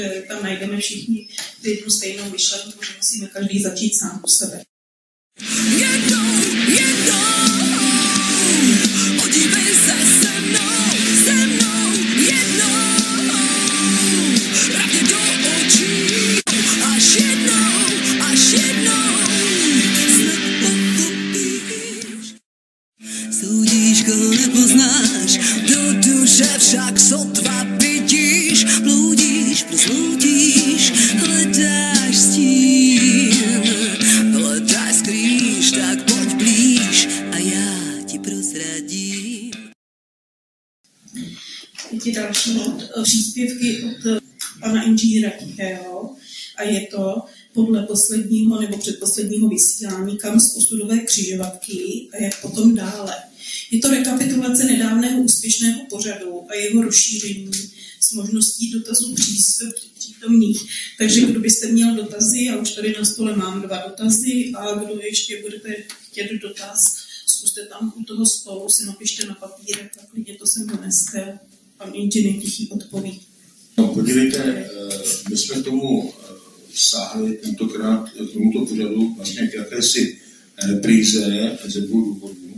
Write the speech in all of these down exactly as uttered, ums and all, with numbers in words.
Tam najdeme všichni jednu stejnou myšlenku, že musíme každý začít sám u sebe. Jednou, jednou, podívej se se mnou, se mnou, jednou, pravdě do očí, až jednou, až jednou, snad pochopíš. Soudíš, koho nepoznáš, do duše však sotva vidíš, bludíš, prosloutíš, hledáš stín, hledáš skrýš, tak pojď blíž a já ti prozradím. Ty další příspěvky od pana inženýra Tichého a je to podle posledního nebo předposledního vysílání Kam z osudové křižovatky a jak potom dále. Je to rekapitulace nedávného úspěšného pořadu a jeho rozšíření s možností dotazů přítomných. Takže kdo byste měl dotazy, já už tady na stole mám dva dotazy a kdo ještě budete chtět dotaz, zkuste tam u toho stolu, si napište na papírek a klidně to sem doneste. Pan inženýr Tichý odpoví. No, podívejte, my jsme tomu sáhli tentokrát k tomuto pořadu vlastně k jakési repríze ze dvou důvodů.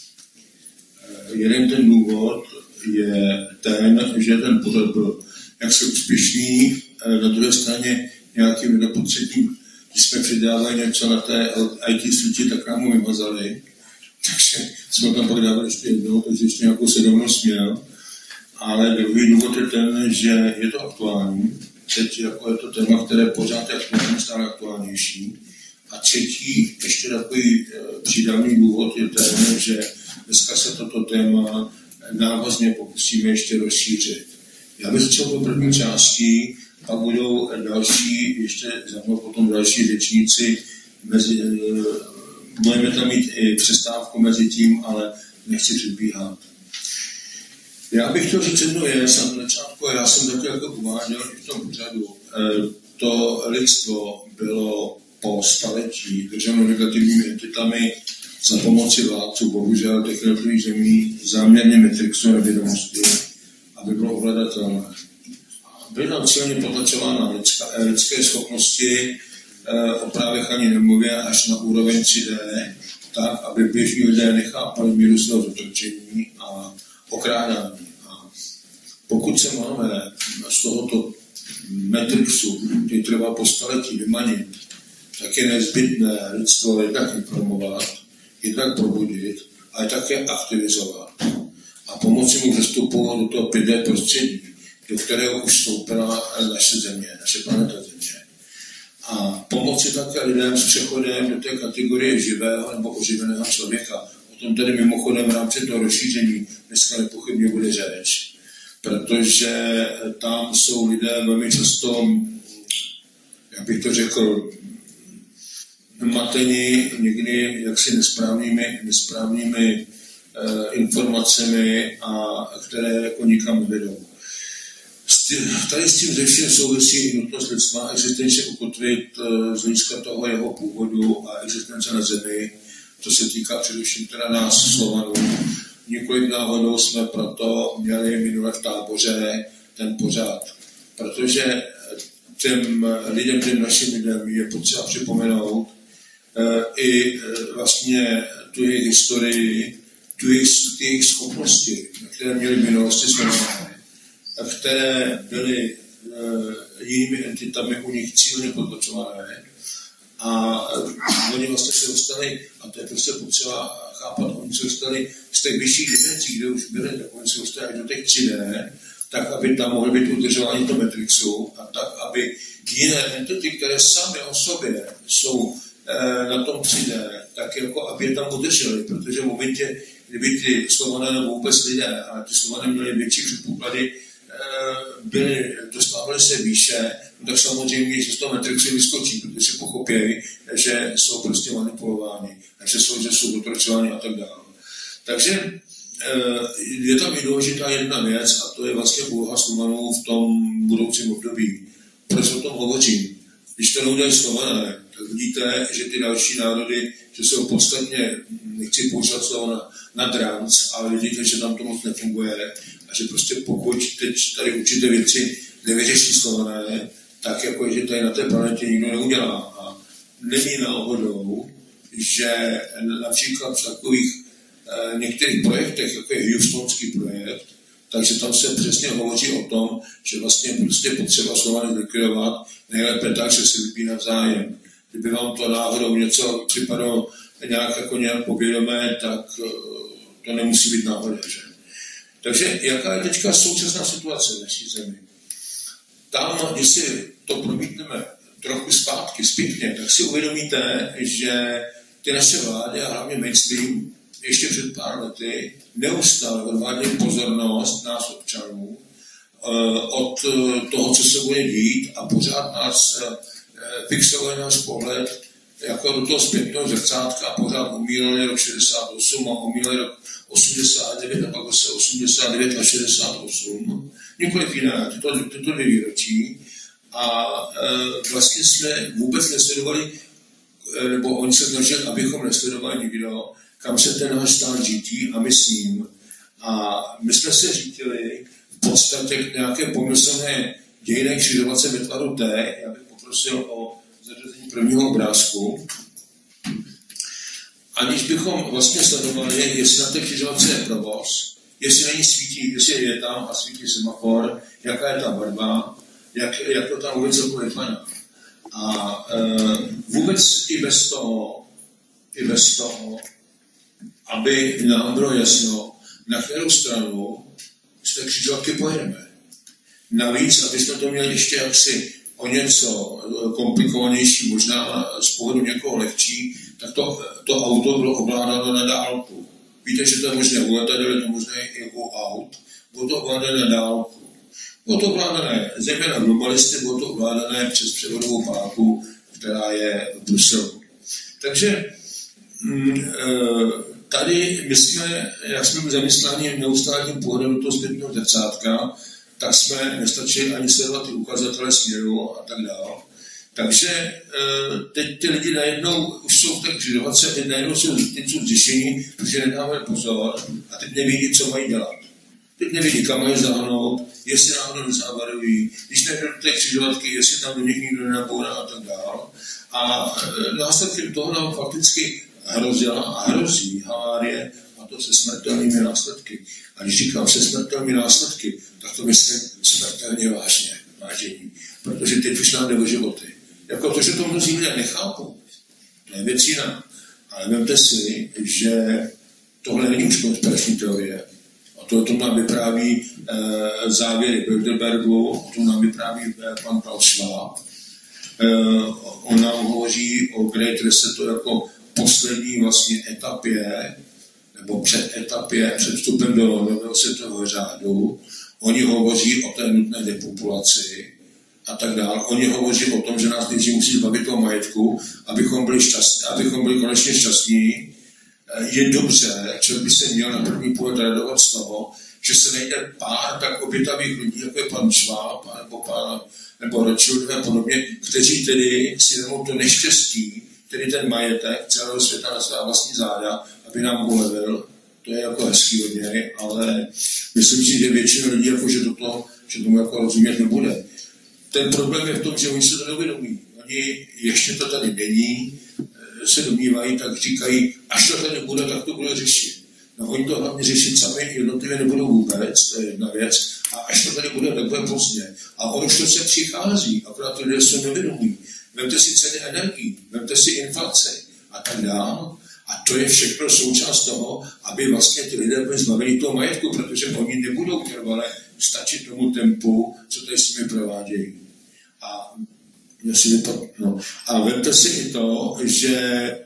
Jeden ten důvod je ten, že ten pořad byl jaksi úspěšný, na druhé straně nějakým nepotřebným, když jsme přidávali něco na té í té síti, tak nám ho vymazali. Takže jsme tam pak dávali ještě jednou, takže ještě nějakou sedmnost měl. Ale druhý důvod je ten, že je to aktuální. Teď jako je to téma, které pořád je aktuální, stále aktuálnější. A třetí, ještě takový přídavný důvod je ten, že dneska se toto téma návazně pokusíme ještě rozšířit. Já bych začal po první části, pak budou další, ještě za mnou potom další řečníci. Mezi, budeme tam mít i přestávku mezi tím, ale nechci předbíhat. Já bych chtěl říct jednu věc na začátku, já jsem taky jako uváděl i v tom pořadu. To lidstvo bylo po staletí drženo negativními entitami za pomoci vládců, bohužel těch jednotlivých zemí, záměrně Matrixu nevědomosti, aby bylo ohledatelné. Byla silně potlačována lidské schopnosti, o právech ani nemluvě, až na úroveň tři dé, tak, aby běžní lidé nechápali míru svého zotročení a okrádání. A pokud se máme z tohoto Matrixu, který trvá po staletí, vymanit, tak je nezbytné lidstvo jednak informovat, jednak probudit, ale také aktivizovat a pomoci mu přestupovat do toho pět dé prostředí, do kterého už vstoupila naše země, naše planeta Země. A pomoci také lidem s přechodem do té kategorie živého nebo oživeného člověka. O tom tedy mimochodem v rámci toho rozšíření dneska nepochybně bude řeč. Protože tam jsou lidé velmi často, jak bych to řekl, mateni někdy jaksi nesprávnými, nesprávnými eh, informacemi, a které jako nikam nevedou. Tady s tím ze všem souvisí i nutnost lidstva existenčně ukotvit z hlediska toho jeho původu a existence na zemi. To se týká především teda nás, Slovanů. Několik náhodou jsme proto měli minule v táboře ten pořád. Protože těm lidem, těm našim lidem je potřeba připomenout i vlastně tu jejich historii, tu jejich, tu jejich schopnosti, které měli v minulosti Slované, které byly uh, jinými entitami u nich cílně potlačované. A uh, oni vlastně se dostali, a to je prostě potřeba chápat, oni se dostali z těch vyšších dimenzí, kde už byly, tak oni se dostali do těch tři dé, tak, aby tam mohly být udržovány to Matrixu, a tak, aby jiné entity, které sami o sobě jsou uh, na tom tři dé, tak jako aby je tam udrželi, protože v momentě, kdyby ty Slované nebo vůbec lidé, a ty Slované měli větší předpoklady, byli, dostávali se výše, no tak samozřejmě, že z toho Matrixu vyskočí, protože pochopějí, že jsou prostě manipulováni, že jsou, že jsou dotročováni a tak dále. Takže je tam i důležitá jedna věc, a to je vlastně úloha Slovanů v tom budoucím období. Proč o tom hovořím? Když to neudělají Slované, tak vidíte, že ty další národy, že jsou podstatně, nechci používat slovo na, na dranc, ale vidíte, že tam to moc nefunguje a že prostě pokud teď tady určité věci nevyřeší Slované, tak jako, že tady na té planetě nikdo neudělá. A není náhodou, že například v takových e, některých projektech, jako je Houstonský projekt, takže tam se přesně hovoří o tom, že vlastně prostě potřeba Slovany zlikvidovat nejlépe tak, že si vypí navzájem. Kdyby vám to náhodou něco připadalo nějak jako nějak povědomé, tak to nemusí být náhoda, že? Takže jaká je teďka současná situace v naší zemi? Tam, když si to promítneme trochu zpátky, zpětně, tak si uvědomíte, že ty naše vlády a hlavně mainstream ještě před pár lety neustále odvádějí pozornost nás občanů od toho, co se bude dít a pořád nás fixovali náš pohled jako do toho zpětného zrcátka a pořád omíleli rok šedesát osm a omíleli rok osmdesát devět a pak se osmdesát devět a šedesát osm. Několik jiné, tyto, tyto dvě výročí. A e, vlastně jsme vůbec nesledovali, e, nebo oni se snažili, abychom nesledovali nikdo, kam se ten náš stát řítí a my s ním. A my jsme se řítili v podstatě k nějaké pomyslné dějinné křižovatce ve tvaru T. Já bych poprosil o zařazení prvního obrázku. Aniž bychom vlastně sledovali, jestli na té křižovatce je provoz, jestli není svítí, jestli je tam a svítí semafor, jaká je ta barva, jak, jak to tam vůbec vypadá. A e, vůbec i bez toho, i bez toho, aby nám bylo jasno, na kterou stranu z té křižovatky pojedeme. Navíc, aby jsme to měli ještě jaksi o něco komplikovanější, možná z pohledu někoho lehčí, tak to, to auto bylo ovládáno na dálku. Víte, že to je možné u letadel, je to možné i u aut. Bylo to ovládané na dálku. Bylo to ovládané zejména globalisty, bylo to ovládané přes převodovou páku, která je v Bruselu. Takže tady my jsme, jak jsme byli zamysláni neustálým pohledem do toho zpětného zrcátka, tak jsme nestačili ani sledovat ty ukazatele směru a tak dále. Takže teď ty lidi najednou už jsou v té křižovatce, teď najednou jsou zřešení, protože nedávají pozor a teď nevědí, co mají dělat. Teď nevědí, kam mají zahnout, jestli náhodou nezavarují, když nejdou do té křižovatky, jestli tam do nich nikdo nenabourá a tak dále. A následkem toho nám fakticky hrozila a hrozí havárie, a to se smrtelnými následky. A když říkám se smrtelnými následky, tak to myslím smrtelně vážně, vážení. Protože teď už nám jde o životy. Jako to, že to mnozí lidé nechápou, to je věc jiná. Ale vemte si, že tohle není už konspirační teorie. A to o tom nám vypráví e, závěry Bilderbergu, o tom nám vypráví e, pan Klaus Schwab. E, on nám hovoří o Great Resetu jako poslední vlastně etapě, nebo před etapě, před vstupem do nového světového řádu. Oni hovoří o té nutné depopulaci a tak dále. Oni hovoří o tom, že nás nejdřív musí zbavit toho majetku, abychom byli, šťastní, abychom byli konečně šťastní. Je dobře, člověk by se měl na první pohled radovat z toho, že se najde pár tak obětavých lidí, jako je pan Schwab, nebo, pan, nebo Rothschildové a podobně, kteří tedy si vezmou to neštěstí, tedy ten majetek celého světa na svá vlastní záda, aby nám ulevil. To je jako hezký od něj, ale myslím si, že většina lidí jako, že, toto, že tomu jako rozumět nebude. Ten problém je v tom, že oni se to nevědomí. Oni ještě to tady není, se domnívají, tak říkají, až to tady bude, tak to bude řešit. No oni to hlavně řešit sami jednotlivě nebudou vůbec, to je jedna věc, a až to tady bude, tak bude pozdě. A ono už to se přichází, akorát lidé jsou nevědomí. Vemte si ceny energií, vemte si inflaci a tak dále. A to je všechno součást toho, aby vlastně ty lidé byli zbaveni toho majetku, protože oni nebudou trvale stačit tomu tempu, co tady s nimi provádějí. A, no. a vemte si i to, že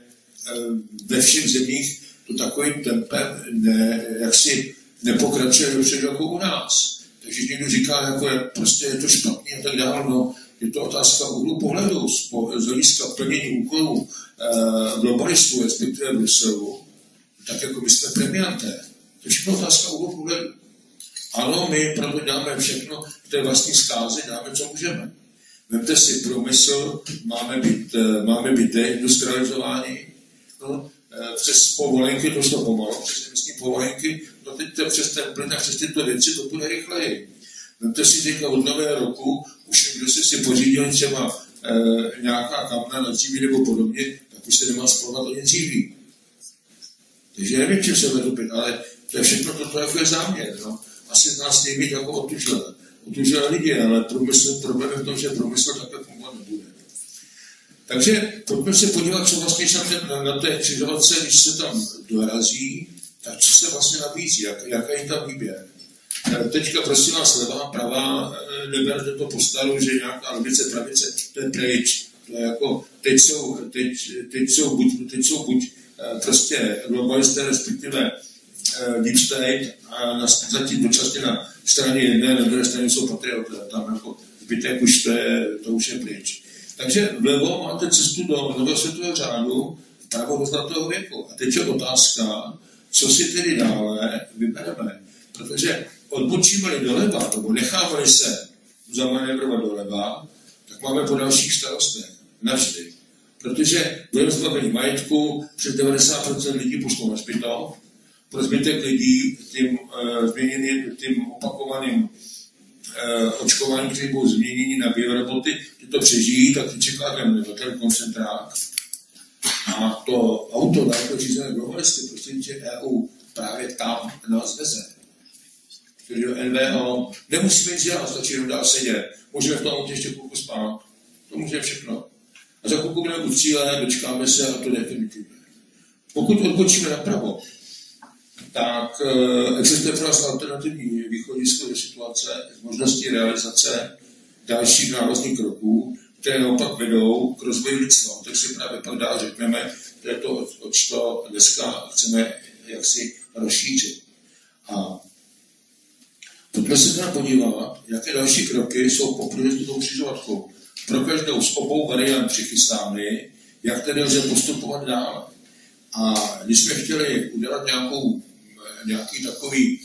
ve všech zemích to takovým tempem ne, jaksi nepokračuje dopředu jako u nás. Takže někdo říká, jako je, prostě je to špatně a tak dále, no. Je to otázka úhlu pohledu z hlediska plnění úkolů e, globalistů, respektive Bruselu, tak jako my jsme premianté. To je všechno otázka úhlu pohledu. Ano, my proto děláme všechno v té vlastní zkázi, děláme, co můžeme. Vemte si průmysl, máme být, e, máme být deindustrializováni, no, e, přes povolenky, to šlo pomalu, přes emisní povolenky, no teď to přes ten plyn a přes tyto věci to bude rychleji. Vemte si teďka od nového roku, už kdo se si pořídil třeba e, nějaká kamna na dříví nebo podobně, tak už se nemá spolovat o ně dříví. Takže nevím, čím se vedu být, ale to je všechno toto jako je záměr. No. Asi z nás nejvíc jako otužil. Otužil lidi, ale průmysl, problém je v tom, že průmysl takhle fungovat nebude. Takže pojďme se podívat, co vlastně na, ten, na, na té křižovatce, když se tam dorazí, tak co se vlastně nabízí, jak, jaký je tam výběr. Teďka prosím vás levá, pravá, neberte to po staru, že nějaká levice, pravice, to je pryč. To je jako, teď jsou, teď, teď jsou buď, teď jsou buď prostě globalisté, respektive deep state, a na, zatím dočasně na straně jedné, na druhé straně jsou patrioté. Tam jako zbytek už to, je, to už je pryč. Takže vlevo máte cestu do nového světového řádu, vpravo do zlatého věku. A teď je otázka, co si tedy dále vybereme. Protože odbočíme-li doleva, nebo necháme se zamanévrovat doleva, tak máme po dalších starostech. Navždy. Protože budeme zbaveni majetku, přes devadesát procent lidí pošlou na hřbitov, pro zbytek lidí tím, uh, změněným, tím opakovaným uh, očkováním, které budou změněni na bioroboty, ty to přežijí, tak ty čeká ten, ten koncentrát. A to auto, dálko řízené globalisty, prostřednictvím E U, právě tam nás veze. Tedy do N V O, nemusíme nic dělat, stačí jenom dál sedět. Můžeme v tom autě ještě chvilku spát. To můžeme všechno. A za chvilku budeme u cíle, dočkáme se a to definitivně. Pokud odbočíme napravo, tak e, existuje pro nás alternativní východisko do situace z možností realizace dalších návazných kroků, které naopak vedou k rozvoji lidstva. Tak si právě pak dál řekneme, to je to, oč to dneska chceme jaksi rozšířit. A pojďme se teda podívat, jaké další kroky jsou po průjezdu tou křižovatkou. Pro každou z obou variant přichystány, jak tedy lze postupovat dále. A když jsme chtěli udělat nějakou, nějaký takový,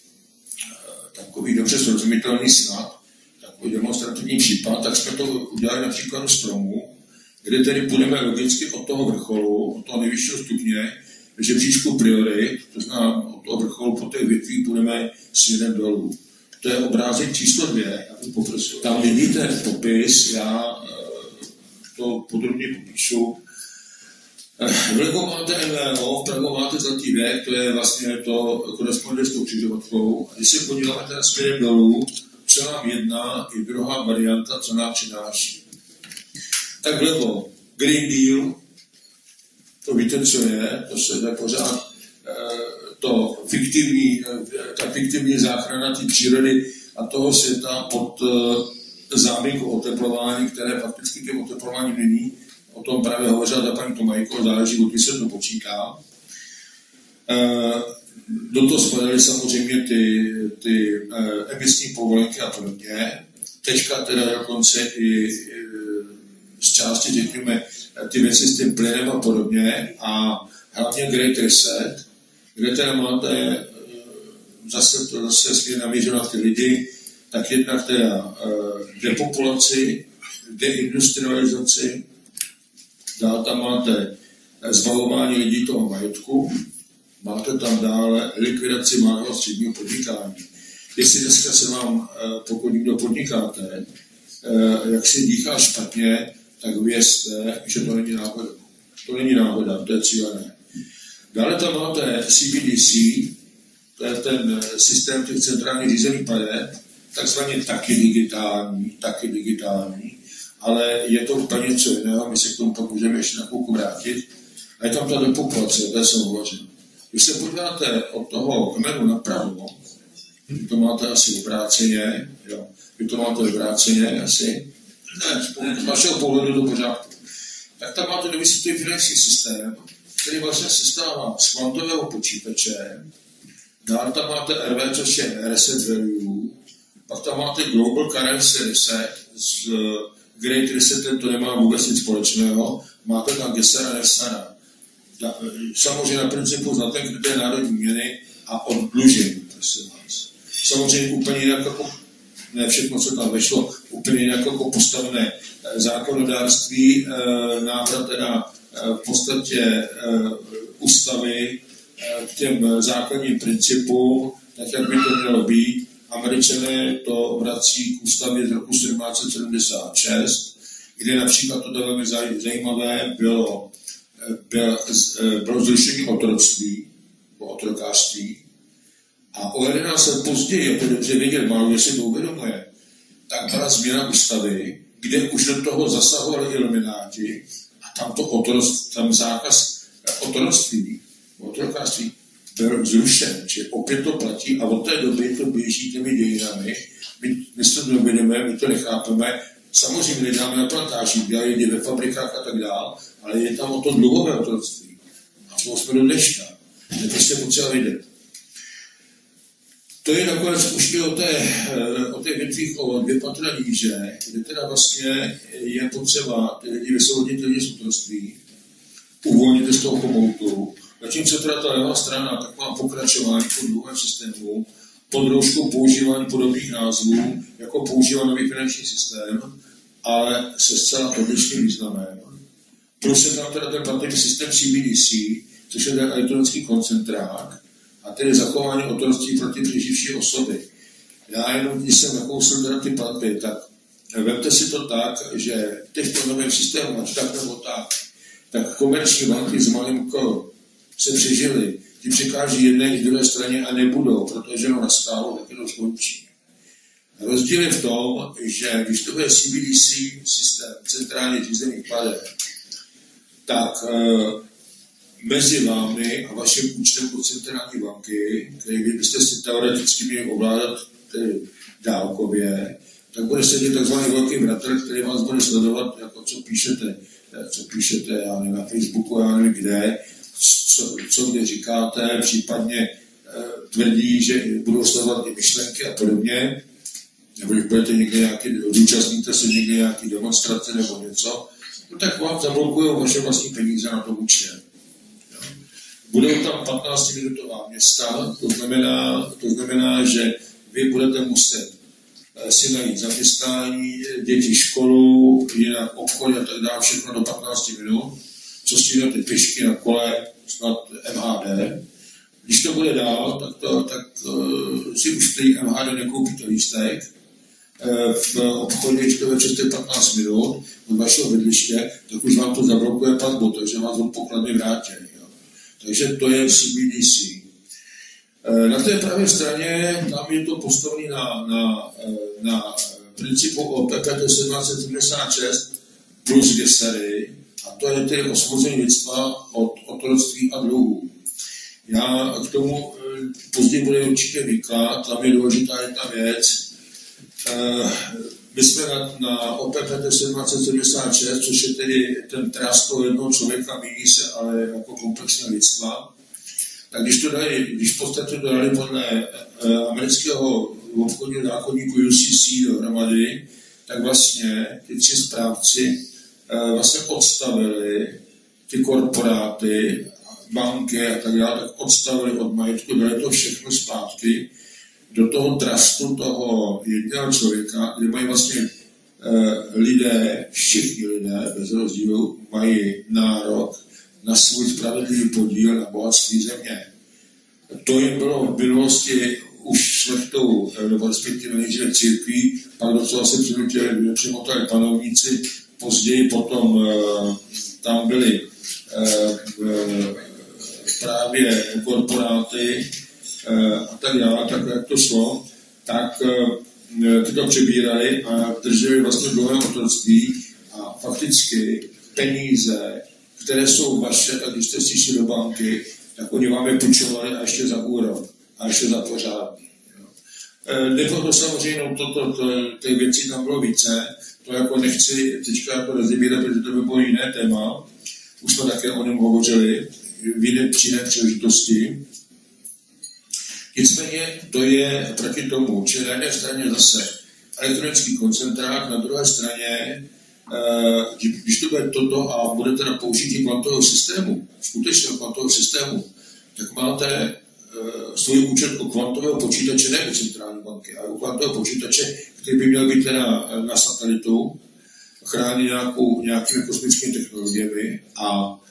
takový dobře srozumitelný snad, takový demonstrativní případ, tak jsme to udělali na příkladu stromu, kde tedy půjdeme logicky od toho vrcholu, od toho nejvyššího stupně, žebříčku priorit, to znamená od toho vrcholu po těch větví půjdeme směrem dolů. To je obrázek číslo dvě, já bych poprosil. Tam vidíte popis, já to podrobně popíšu. Vlevo máte N V O, vpravo máte zlatý věk, to je vlastně to koresponduje s tou křižovatkou. A když se podíváme teda směrem dolů, co nám jedna i druhá varianta, co nám přináší. Tak vlevo Green Deal, to víte, co je, to se jde pořád to fiktivní, ta fiktivní záchrana té přírody a toho světa pod záminkou oteplování, které fakticky tím oteplováním není. O tom právě hovořila ta paní Tomajko, záleží, od kdy se to počítá. Do toho spadaly samozřejmě ty, ty emisní povolenky a podobně. Teďka teda dokonce i z části, řekněme, ty věci s tím plynem a podobně a hlavně Great Reset, kde teda máte zase to zase směr namířeno na ty lidi, tak jednak teda depopulaci, deindustrializaci, dál tam máte zbavování lidí toho majetku, máte tam dále likvidaci malého a středního podnikání. Jestli dneska se vám, pokud někdo podnikáte, jak si dýchá špatně, tak vězte, že to není náhoda. To není náhoda, to je cílené. Dále tam máte C B D C, to je ten systém těch centrálních řízených plateb, takzvaně taky digitální, taky digitální, ale je to úplně něco jiného, my se k tomu pak můžeme ještě na chvilku vrátit. A je tam ta depopulace, o té jsem hovořil. Když se podíváte od toho kmenu napravo, vy to máte asi obráceně, jo, vy to máte obráceně asi, ne, z vašeho pohledu do pořádku. Tak tam máte nevysvětlivý finanční systém, který vlastně se stává z kvantového počítače, dále tam máte R V, což je Reset Value, pak tam máte Global Currency Reset, s Great Resetem to nemá vůbec nic společného, máte tam Gesera Nefsara. Samozřejmě na principu zlaté kryté národní měny a oddlužení, prosím vás. Samozřejmě úplně jinak jako, ne všechno, co tam vešlo, úplně jinak jako postavené zákonodárství, návrat teda v podstatě ústavy k těm základním principům, tak jak by to mělo být, Američané to vrací k ústavě z roku sedmnáct set sedmdesát šest, kde například to velmi zajímavé bylo, bylo, bylo zrušení otroctví, po otrokářství. A o jedenáct let později, jak to dobře vědět, málo kdo si to uvědomuje, tak byla změna ústavy, kde už do toho zasahovali ilumináti a tam, to otroc, tam zákaz otroctví, otrokářství byl zrušen, že opět to platí a od té doby to běží těmi dějinami. My, my se to nevědomujeme, my to nechápeme. Samozřejmě nedáme na plantáži, dělají lidi ve fabrikách a tak dál, ale je tam o to dluhové otroctví. A toho jsme do dneška. To je prostě potřeba vidět. To je nakonec už i o té, o té větvích o dvě patra níže, kde teda vlastně je potřeba ty lidi vysvobodit lidi z otroctví, uvolnit z toho komoutu. Zatímco teda ta levá strana tak má pokračování pod druhém systému, pod rouškou používání podobných názvů, jako používá nový finanční systém, ale se zcela odlišným významem. Plus je tam teda ten platební systém C B D C, což je ten elektronický koncentrák, a tedy zachování otroctví pro ty přeživší osoby. Já jenom, když jsem nakousl teda ty platby, tak vemte si to tak, že v těchto nových systémů, ať tak nebo tak, tak komerční banky s malým ko se přežily. Ty překáží jedné i druhé straně a nebudou, protože no nastálo, tak to skončí. Rozdíl je v tom, že když to bude C B D C systém centrálně řízených plateb, tak e, mezi vámi a vaším účtem od centrální banky, který vy byste si teoreticky měli ovládat tedy dálkově, tak bude sedět takzvaný velký bratr, který vás bude sledovat, jako co píšete, co píšete, já nevím, na Facebooku, já nevím kde, co, co kde říkáte, případně e, tvrdí, že budou sledovat i myšlenky a podobně, nebo když budete někde nějaký, zúčastníte se někde nějaký demonstrace nebo něco, no tak vám zablokují vaše vlastní peníze na tom účtě. Budou tam patnáctiminutová města, to znamená, to znamená, že vy budete muset si najít zaměstnání, děti školu, jinak obchody a tak dále, všechno do patnácti minut, co stihnete pěšky na kole, snad M H D. Když to bude dál, tak, to, tak uh, si už v M H D nekoupíte lístek. Uh, v obchodě, když to večete patnáct minut od vašeho bydliště, tak už vám to zablokuje platbu, takže vás od pokladny vrátí. Takže to je C B D C. Na té pravé straně tam je to postavené na, na, na principu O P P T sedmnáct set sedmdesát šest plus dvě sady, a to je tedy osvobození lidstva od otroctví a dluhů. Já k tomu později bude určitě výklad, tam je důležitá jedna věc. My jsme na, na O P P T sedmnáct set sedmdesát šest, což je tedy ten trust toho jednoho člověka, míní se ale jako komplexně lidstva. Tak když to dali, když v podstatě to dali podle eh, amerického obchodního zákonníku U C C dohromady, tak vlastně ty tři správci eh, vlastně odstavili ty korporáty, banky a tak dále, tak odstavili od majetku, dali to všechno zpátky do toho trustu toho jednoho člověka, kde mají vlastně eh, lidé, všichni lidé, bez rozdílu, mají nárok na svůj spravedlivý podíl na bohatství země. To jim bylo v minulosti už šlechtou, nebo respektive nejdříve církví, pak docela se přinutili, přimotali panovníci, později potom eh, tam byly eh, právě korporáty eh, a tak dále, tak jak to šlo, tak eh, ty to přebírali a drželi vlastně dlouhé otroctví a fakticky peníze, které jsou vaše, tak když jste si šli do banky, tak oni vám je půjčovali a ještě za úrok, a ještě za pořádný. Nebo to samozřejmě, no, to, to, to, ty věci tam bylo více, to jako nechci teďka jako rozebírat, protože to by bylo jiné téma, už jsme také o něm hovořili, v jiné příné příležitosti. Nicméně to je proti tomu, že na jedné straně zase elektronický koncentrát, na druhé straně když to bude toto a bude teda použití kvantového systému, skutečného kvantového systému, tak máte uh, svůj účet u kvantového počítače, ne u centrální banky, ale u kvantového počítače, který by měl být teda na satelitu, chránit nějakou, nějakými kosmickými technologiemi a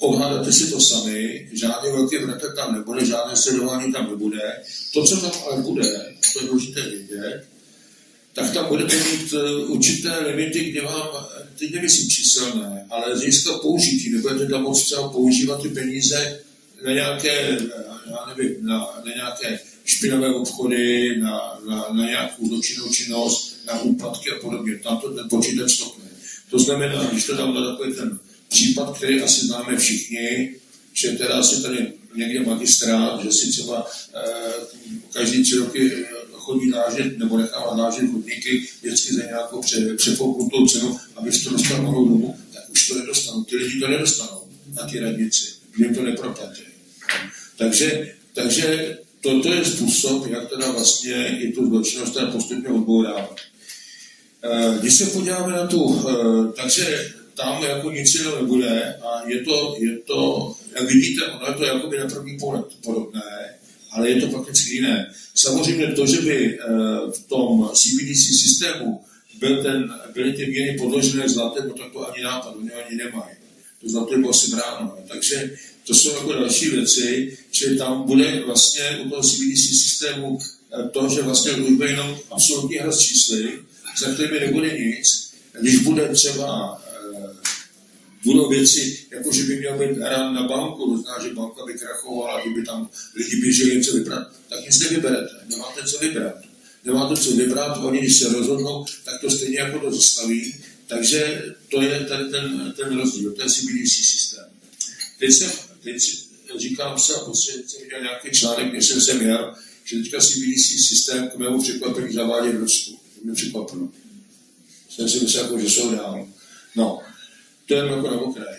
Ovládáte si to sami, žádný velký vrtek tam nebude, žádné sledování tam nebude. To, co tam ale bude, to je důležité vědět, tak tam budete mít určité limity, kde vám, teď nemyslím číselné, ale z hlediska použití, nebudete tam moc třeba používat ty peníze na nějaké, já nevím, na, na nějaké špinavé obchody, na, na, na nějakou zločinnou činnost, na úpadky a podobně. Tam to ten počítač stopne. To znamená, když to tam dá takový ten případ, který asi známe všichni, že teda si tady někde magistrát, že si třeba eh, každý tři roky chodí nážet, nebo nechává nážet chodníky vždycky za nějakou pře, přefouknutou cenu, aby to dostal novou domu, tak už to nedostanou. Ty lidi to nedostanou na ty radnici, že jim to neproplatí. Takže, takže toto je způsob, jak teda vlastně i tu zločinnost teda postupně odbourávat. Eh, když se podíváme na tu, eh, takže tam jako nic jiného nebude a je to, je to, jak vidíte, ono je to jakoby na první pohled podobné, ale je to prakticky jiné. Samozřejmě to, že by v tom C B D C systému byl ten, byly ty měny podložené zlatem, no tak to ani nápad, oni ani nemají. To zlato je bylo asi bráno. Takže to jsou jako další věci, že tam bude vlastně u toho C B D C systému to, že vlastně bude jenom absolutní hra s čísly, za kterými nebude nic. Když bude třeba budou věci, jako že by měl být rán na banku, to znamená, že banka by krachovala, kdyby tam lidi běželi něco vybrat, tak nic nevyberete, nemáte co vybrat. Nemáte co vybrat, oni když se rozhodnou, tak to stejně jako to zastaví, takže to je tady ten, ten rozdíl, to je C B D C systém. Teď jsem, teď říkám se, a prostě jsem viděl nějaký článek, než jsem se měl, že teďka C B D C systém k mému překvapení zavádí v Rusku. To mě překvapilo. Jsem si myslel, že jsou dál. No. To je jako na okraj.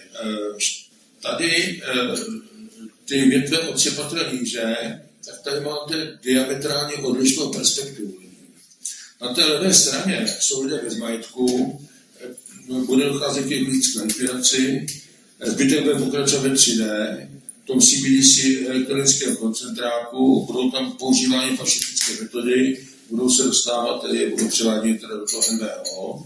Tady ty větve od Třepatra níže, tak tady máte diametrálně odlišnou perspektivu. Na té levé straně jsou lidé bez majetku, bude docházet k jejich likvidaci, zbytek bude pokračovat ve tři D, v tom C B D C elektronickém koncentráku, budou tam používány fašistické metody, budou se dostávat, tedy budou převáděny teda do toho N V O.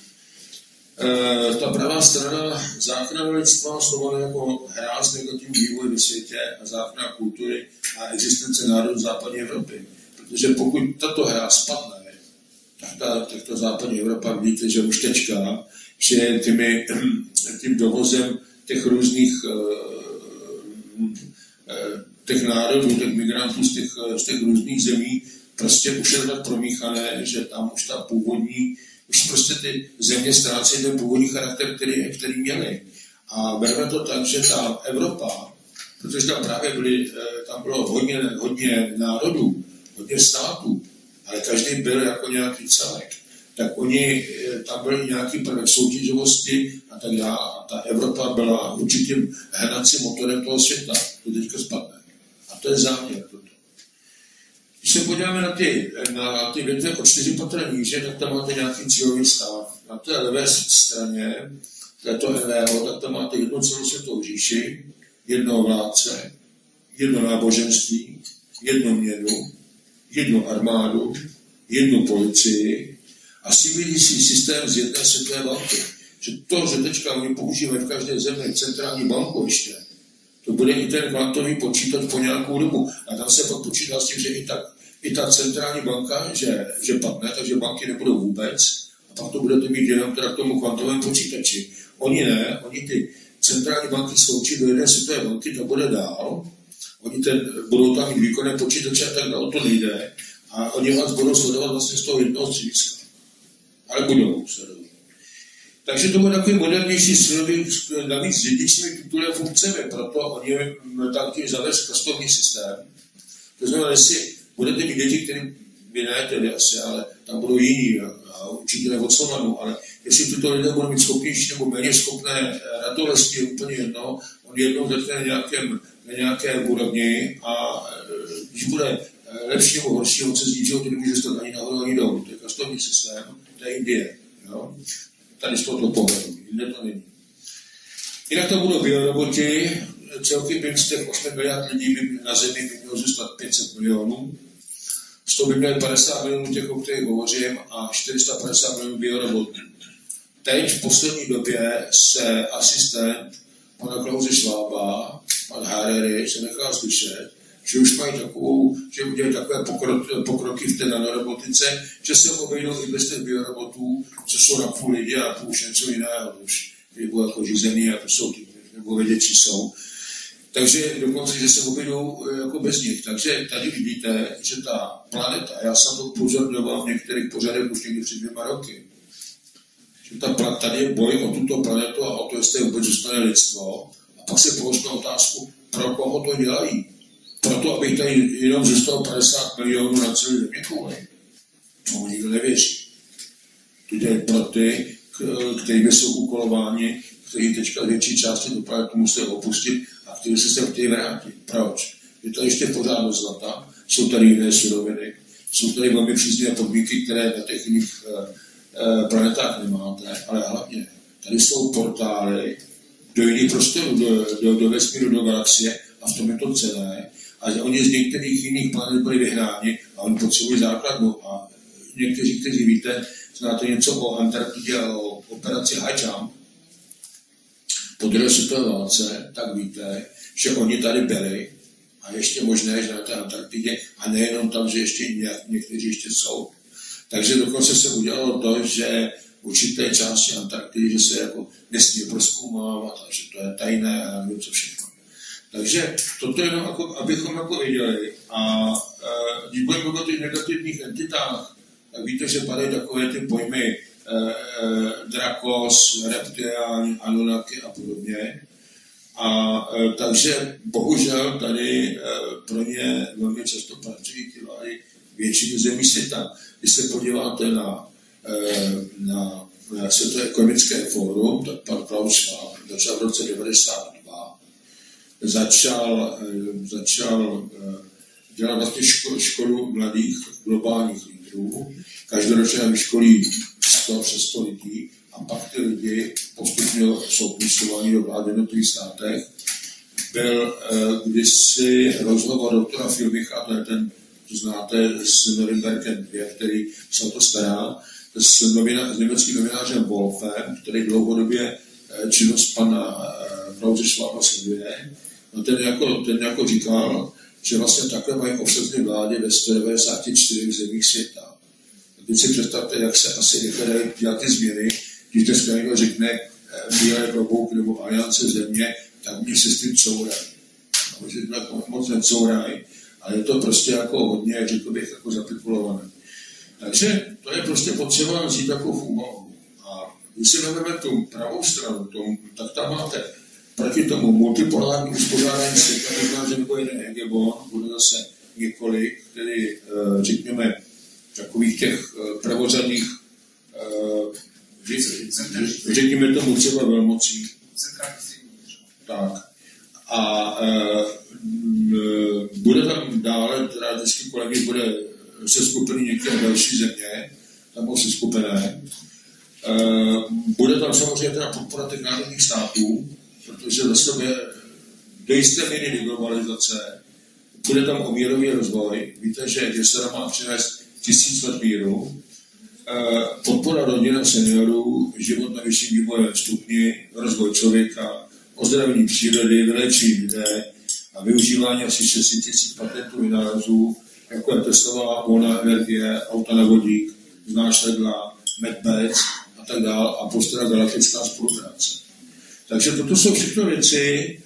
Ta pravá strana záchrana lidstva slova jako hráz negativní vývoj ve světě a záchrana kultury a existence národů západní Evropy. Protože pokud tato hra spadne, tak ta, tak ta západní Evropa vidíte, že už tečká, že těmi, tím dovozem těch různých těch národů, těch migrantů z těch, z těch různých zemí prostě už je tak promíchané, že tam už ta původní už prostě ty země ztrácejí ten původní charakter, který, který měli. A bereme to tak, že ta Evropa, protože tam právě byly, tam bylo hodně, hodně národů, hodně států, ale každý byl jako nějaký celek, tak oni, tam byly nějaký prvek soutěživosti a tak dále. A ta Evropa byla určitým hnacím motorem toho světa. To teďka spadne. A to je záměr. Když se podíváme na ty, na ty větve o čtyři patra níže, tak tam máte nějaký cílový stav. Na té levé straně této N V O, tak tam máte jednu celosvětovou říši, jednoho vládce, jedno náboženství, jednu měnu, jednu armádu, jednu policii a C B D C systém z jedné světové banky. Že to, že teďka oni používají v každé zemi centrální bankoviště, to bude i ten kvantový počítač po nějakou dobu. A tam se pak počítá s tím, že i, tak, i ta centrální banka, že, že padne, takže banky nebudou vůbec. A pak to budete mít jenom teda k tomu kvantovému počítači. Oni ne, oni ty centrální banky sloučí do jedné světové banky, to bude dál. Oni ten, budou tam mít výkonné počítače a tak dál, to nejde. A oni vás budou sledovat vlastně z toho jednoho střediska. Ale budou sledovat. Takže to bude takový modernější středověk, navíc s dědičnými kulturními funkcemi, proto oni tam chtějí zavést kastovní systém. To znamená, jestli budete mít děti, kterým vy ne tedy asi, ale tam budou jiní a určitě od Slovanu, ale jestli tyto lidé budou mít schopnější nebo méně schopné na to lesní, je úplně jedno, on jednou začne na, nějakém, na nějaké úrovni a když bude lepší nebo horší, on se z ničeho to nemůže stát ani nahoru, ani dolů. To je kastovní systém, to je Indie. Jo? Tady z tohoto pohledu, jinde to není. Jinak to budou bioroboti, celkem z těch osm miliard lidí by na Zemi by mělo zůstat pět set milionů, z toho by měli padesát milionů těch, o kterých hovořím, a čtyři sta padesát milionů biorobotů. Teď v poslední době se asistent pana Klause Schwaba, pan Harari se nechal slyšet, že už mají takovou, že udělají takové pokrok, pokroky v té nanorobotice, že se obejdou i bez těch biorobotů, co jsou na půl lidi a půl už něco jiného, už nebo jako řízený a to jsou ty, nebo věděči jsou. Takže dokonce, že se obejdou jako bez nich. Takže tady vidíte, že ta planeta, já jsem to upozorňoval v některých pořadech už někdy před dvěma roky, že ta, tady je boj o tuto planetu a o to, jestli vůbec zůstane lidstvo. A pak se položíme otázku, pro koho to dělají. Proto, aby tady jenom zůstalo padesát milionů na celý země kouli. Tomu nikdo nevěří. To dělají pro ty, kteří jsou úkolováni, kteří teďka větší části do planety musí opustit a kteří se sem chtějí vrátit. Proč? Je to ještě pořád do zlata, jsou tady jiné suroviny, jsou tady velmi příznivé podmínky, které na těch jiných uh, planetách nemáte, ale hlavně tady jsou portály do jiných prostorů, do, do, do vesmíru, do galaxie a v tom je to celé. A oni z některých jiných planet byli vyhnáni a oni potřebují základnu. A někteří, kteří víte, znáte něco o Antarktidě a o operaci High Jump po druhé světové válce, tak víte, že oni tady byli a ještě možné, že na té Antarktidě a nejenom tam, že ještě někteří ještě jsou. Takže dokonce se udělalo to, že v určité části Antarktidy, že se jako nesmí prozkoumávat a že to je tajné a nevím co všechno. Takže toto jenom, jako, abychom jako věděli. A e, když budeme mluvit o těch negativních entitách, tak víte, že padají takové ty pojmy e, e, drakos, reptiliáni, anunnaki a podobně. A e, takže bohužel tady e, pro ně velmi často pracují ty vlády většiny zemí světa. Když se podíváte na, e, na, na Světové ekonomické fórum, tak pan Klaus Schwab začal v roce devadesát dva začal, začal dělat vlastně školu, školu mladých globálních lídrů. Každoročně vyškolí sto přes sto lidí a pak ty lidi postupně jsou působováni do vlády v jednotlivých státech. Byl kdysi rozhovor doktora Filmicha, to je ten, to znáte, s Norimbergem dva, který se o to stará, s, novina, s německým novinářem Wolfem, který dlouhodobě činnost pana Klause Schwaba sleduje. No ten, jako, ten jako říkal, že vlastně takhle mají obsazeny vlády ve sto devadesáti čtyřech zemích světa. A teď si představte, jak se asi vypadají dělat ty změny, když dneska někdo řekne bílé klobouk nebo aliance země, tak mě se s tím courají. No, že moc necourají, ale je to prostě jako hodně, řekl bych, jako zapikulované. Takže to je prostě potřeba vzít jako v úvahu. A když si vezmeme tu pravou stranu, tom, tak tam máte proti tomu multipolární uspořádání světa, to znamená, že nebo jeden hegemon, bude zase několik, tedy řekněme takových těch prvořadých, řekněme tomu třeba velmocí. Tak. A bude tam dále, teda vždycky kolem bude se skupiny některé další země, tam budou se skupené. Bude tam samozřejmě teda podpora těch národních států, protože zase je do jisté míry deglobalizace. Bude tam o mírový rozvoj. Víte, že Gesera má přinést tisíc let míru. Podpora rodin a seniorů, život na vyšším vývojovém stupni, rozvoj člověka, ozdravení přírody, vyléčení lidé a využívání asi šest tisíc patentů vynálezů, jako je Teslová volná energie, auta na vodík, znášledla, medbec a tak dále a postara galaktická spolupráce. Takže toto jsou všechno věci. E,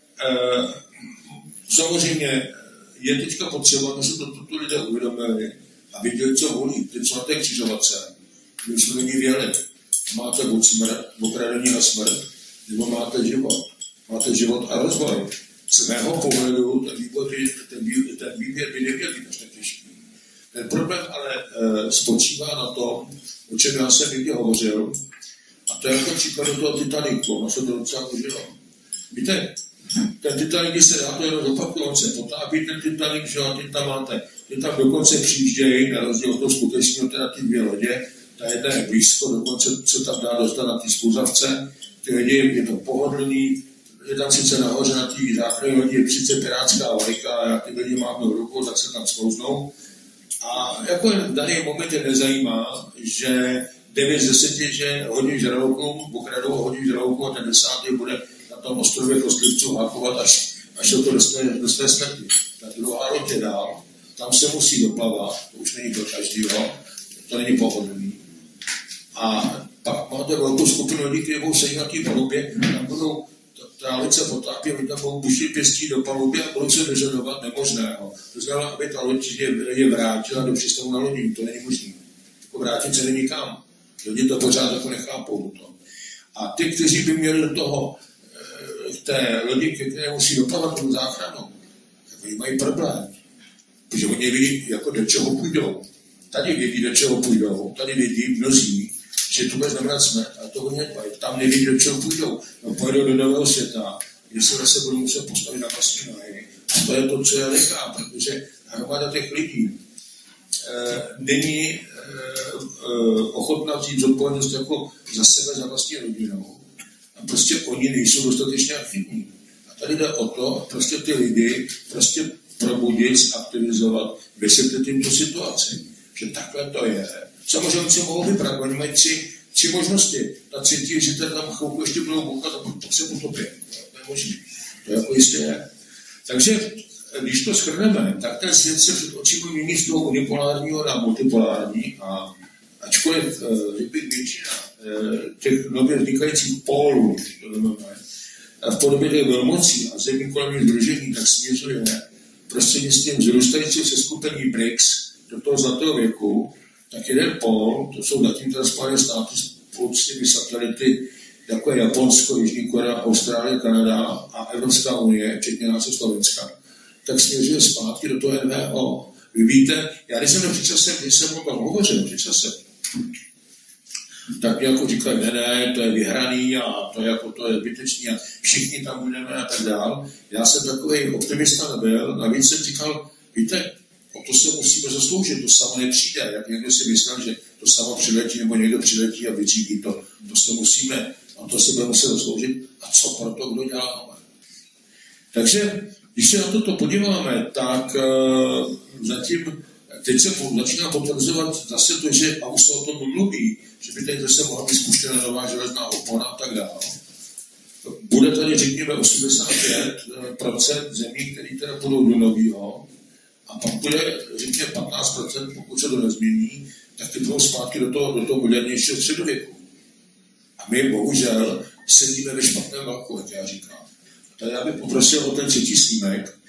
samozřejmě je teďka potřeba, aby se to toto lidé uvědomili a viděli, co volí. Teď jsou na té křižovatce. My jsme není věli. Máte buď smrt, okradení a smrt, nebo máte život. Máte život a rozvoj. Z mého pohledu ten výběr, ten výběr, ten výběr by neměl být až tak těžký. Ten problém ale e, spočívá na tom, o čem já jsem někdy hovořil, a to je jako příklad do toho Titaniku, ono se to docela užilo. Víte, ten Titanic, když se dá to jenom zopakovat, on se potápí ten Titanic, že a ty tam máte, ty tam dokonce přijíždějí, na rozdíl od toho skutečného, teda ty dvě lodě, ta jedna je blízko, dokonce se tam dá dostat na ty spuzavce, ty lidi, je to pohodlný, je tam sice nahoře na té záchranné lodi, je přece pirátská vlajka a jak ty lidi mávnou rukou, tak se tam sklouznou. A jako v daný moment je nezajímá, že devět z deseti, že hodí žraloku, pokradou a hodí žraloku a ten desátý bude na na tom ostrově kostlivců hákovat, až, až to dostane do své smrti. Ta druhá loď je dál, tam se musí doplavat, to už není pro každýho, to není pohodlný. A pak máte velkou skupinu lidí, kteří budou sedět na té palubě, tam budou ta loď se potápí, oni tam budou bušit pěstí do paluby a budou se vyžadovat nemožného. To znamená, aby ta loď je, je vrátila do přístavu na lodí, to není možné. Jako vrátit se není kam. Lidi to pořád jako nechápou do toho. A ty, kteří by měli do toho, k té lodi, které musí doplavat tu záchranu, tak oni mají problém. Protože oni vědí, jako do čeho půjdou. Tady vědí, do čeho půjdou. Tady vědí mnozí, že to bude znamenat smrt. A to oni tam nevědí, do čeho půjdou. No, pojedou do nového světa, kde se zase budou muset postavit na vlastní nohy. A to je to, co je lichá, protože hromada těch lidí e, není e, e, ochotná vzít zodpovědnost jako za sebe, za vlastní rodinou. A prostě oni nejsou dostatečně aktivní. A tady jde o to, prostě ty lidi prostě probudit, aktivizovat, vysvětlit jim tu situaci. Že takhle to je. Samozřejmě se mohou vybrat, oni mají tři, tři možnosti. Ta třetí je, že tam chvilku ještě budou bouchat a pak se utopí. To je možné. To jako jistě je. Takže, když to shrneme, tak ten svět se před očima mění z toho unipolárního na multipolární a ačkoliv bych většina těch nově vznikajících pólů, v podobě těch velmocí a zemí kolem združení, tak směřuje prostřednictvím zrůstajícího seskupení B R I C S do toho zlatého věku, tak jeden pól, to jsou zatím teda Spojené státy spolu s těmi satelity, jako je Japonsko, Jižní Korea, Austrálie, Kanada a Evropská unie, včetně nás Slovenska, tak směřuje zpátky do toho N V O. Vy víte, já když jsem to před časem, když jsem o tom hovořil před časem, tak jako říkali, ne, ne, to je vyhraný a to je, jako, to je zbytečný a všichni tam budeme a tak dál. Já jsem takový optimista nebyl, navíc jsem říkal, víte, o to se musíme zasloužit, to samo nepřijde, jak někdo si myslel, že to samo přiletí, nebo někdo přiletí a vyřídí to, to se musíme, a to se bude muset zasloužit, a co pro to kdo děláme. Takže, když se na toto podíváme, tak uh, zatím, teď se začíná potvrzovat zase to, že, a už se o tom mluví, že by teď zase mohla být spuštěna nová železná opona a tak dále. Bude tady, řekněme, osmdesát pět procent zemí, které teda budou do nového, a pak bude, řekněme, patnáct procent, pokud se to nezmění, tak ty budou zpátky do toho, do toho modernějšího středověku. A my, bohužel, sedíme ve špatném vlaku, jak já říkám. Tady já bych poprosil o ten třetí snímek.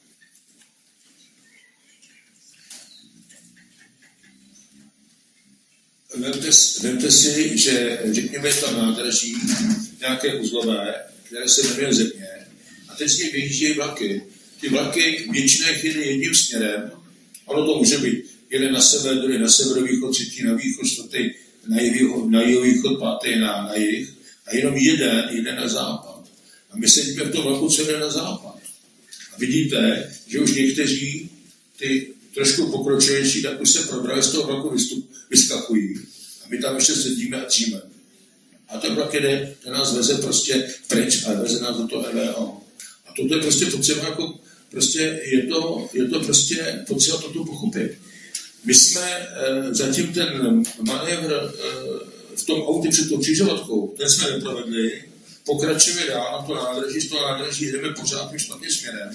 Vemte, vemte si, že řekněme tam nádraží nějaké uzlové, které se jmenuje země, a teď z něj vyjíždějí vlaky. Ty vlaky většinou jede jedním směrem, ono to může být jeden na sever, druhý na severovýchod, třetí na východ, čtvrtý na jihovýchod, na jihovýchod, pátý na, na jih, a jenom jeden jde na západ. A my sedíme v tom vlaku, co jde na západ. A vidíte, že už někteří ty trošku pokročilejší, tak už se probrali z toho vlaku, vystup, vyskakují. A my tam ještě sedíme a tříme. A ten vlak jde, ten nás veze prostě pryč a veze nás do toho N V O. A toto je prostě potřeba, jako prostě je to, je to prostě potřeba toto pochopit. My jsme e, zatím ten manévr e, v tom autě před tou křižovatkou, ten jsme neprovedli, pokračujeme dál na to nádraží, z toho nádraží jdeme pořád špatným směrem.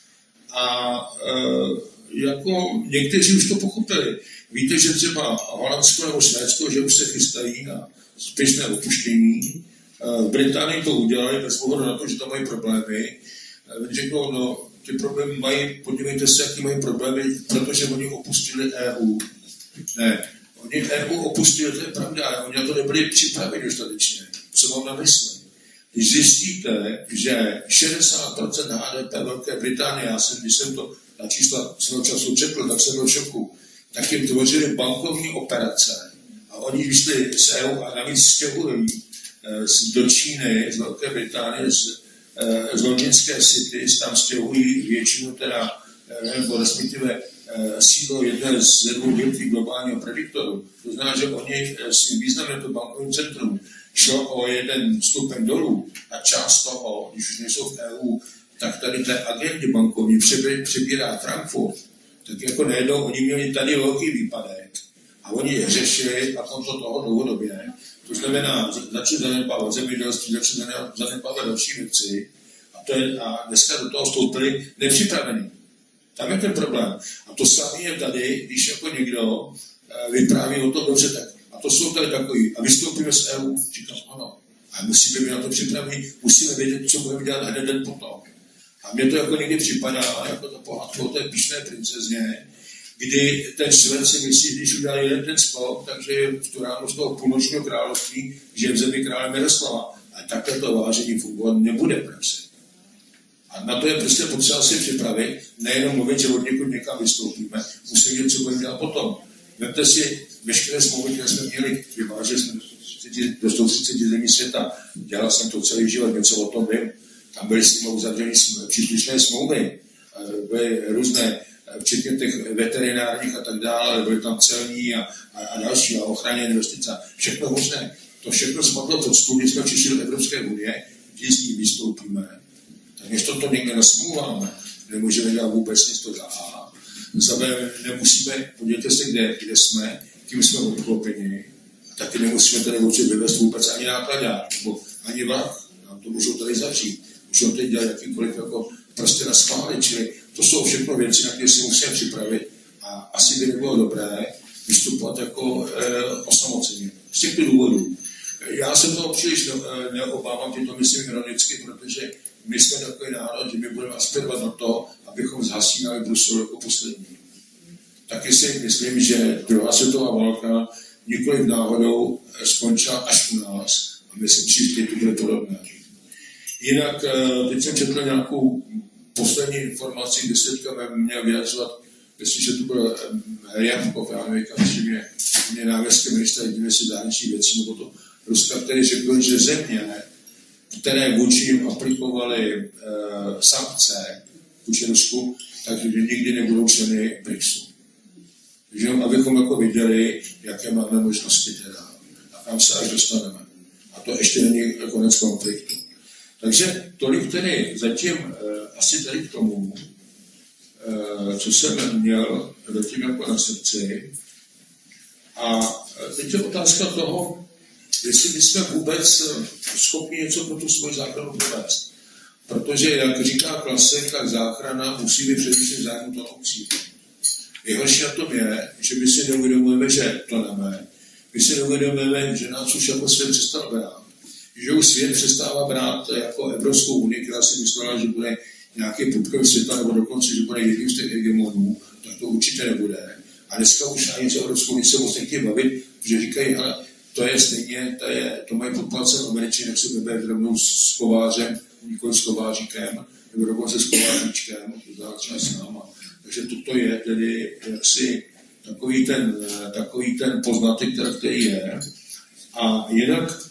A e, jako někteří už to pochopili. Víte, že třeba Holandsko nebo Švédsko, že už se chystají na spěšné opuštění. V Británii to udělali bez ohledu na to, že tam mají problémy. Řeknou, no, ty problémy mají, podívejte se, jaký mají problémy, protože oni opustili E U. Ne, oni E U opustili, to je pravda, ale oni na to nebyli připraveni dostatečně. Co mám na mysli? Když zjistíte, že šedesát procent H D P Velké Británie, já jsem, když jsem to na čísla svého času četl, tak jsem byl v šoku, tak jim tvořili bankovní operace. A oni vyšli z E U a navíc stěhují do Číny, z Velké Británie, z, z londýnské City, tam stěhují většinu teda, nebo respektive sídlo jedné z dvou větví globálního prediktoru. To znamená, že oni svým významem to bankovní centrum šlo o jeden stupeň dolů a část toho, když už nejsou v E U, tak tady té agendy bankovní přebírá Frankfurt. Tak jako najednou oni měli tady velký výpadek a oni je řešili a konto toho dlouhodobě. To znamená, začne zanedbávat zemědělství, začne zanedbávat další věci a, to je, a dneska do toho vstoupili nepřipravení. Tam je ten problém. A to samé je tady, když jako někdo vypráví o tom dobře, tak a to jsou tady takový. A vystoupíme z E U, říkám, ano. A musíme být na to připraveni, musíme vědět, co budeme dělat hned den potom. A mně to jako někdy připadá, jako ta pohádka o té pyšné princezně, kdy ten svět si myslí, když udělá jeden ten skok, takže v tu ráno z toho půlnočního království, že je v zemi krále Miroslava. A takhle to vážení fungovat nebude praxe. A na to je prostě potřeba si připravit, nejenom mluvit, že od někud někam vystoupíme, musíme vědět, co budeme dělat potom. Vemte si veškeré smlouvy, které jsme měli, vyváželi jsme do sto třicet zemí světa. Dělal jsem to celý život, něco o tom vím. Tam byly s nimi uzavřeny příslušné smlouvy, byly různé, včetně těch veterinárních a tak dále, byly tam celní a, a, a další, a ochraně investice. Všechno možné. To všechno spadlo pod stůl, když jsme přišli do Evropské unie, když s ním vystoupíme. Tak než to někde nasmluváme, nemůžeme dělat vůbec nic to dá. Zabe, nemusíme, podívejte se, kde, kde jsme, tím jsme obklopeni. Taky nemusíme tady určitě vyvést vůbec ani nákladák, nebo ani vlak. Nám to můžou tady zavřít. Můžou tady dělat jakýkoliv jako prostě na schválit. Čili to jsou všechno věci, na které si musíme připravit. A asi by nebylo dobré vystupovat jako e, osamoceně. Z těchto důvodů. Já se toho příliš ne, neobávám, že to myslím ironicky, protože my jsme takový národ, že my budeme aspirovat na to, abychom zhasínali Brusel jako poslední. Taky si myslím, že druhá světová válka nikoliv náhodou skončila až u nás a myslím si, že to bude podobné. Jinak teď jsem četl nějakou poslední informaci, kde se teďka měl vyjadřovat, myslím, že to byl Ryabkov, já nevím, že mě, mě náměstkem ministra jediné si zahraniční věcí, nebo to Ruska, který řekl, že země, které vůči jim aplikovaly e, sankce vůči Rusku, takže nikdy nebudou členy BRICSu. Takže abychom jako viděli, jaké máme možnosti teda. A kam se až dostaneme. A to ještě není konec konfliktu. Takže tolik tedy zatím e, asi tady k tomu, e, co jsem měl zatím jako na srdci. A teď je otázka toho, jestli my jsme vůbec schopni něco pro tu svoji záchranu provést. Protože, jak říká klasik, tak záchrana musí být především zájmu toho cíle. Nejhorší na tom je, že my si neuvědomujeme, že to nemáme. My si neuvědomujeme, že nás už jako svět přestal brát. Že už svět přestává brát jako Evropskou unii, která si myslela, že bude nějaký pupkem světa, nebo dokonce, že bude jedním z těch hegemonů, tak to určitě nebude. A dneska už ani z Evropskou unii se moc nechtějí bavit, že říkají, ale to je stejně, to, je, to mají podplacen Američané, jak se vybere rovnou s kovářem, nikoli s kováříkem, nebo dokonce s kováříčkem, to znamená s náma. Takže toto je tedy jaksi takový ten, takový ten poznatek, který je. A jinak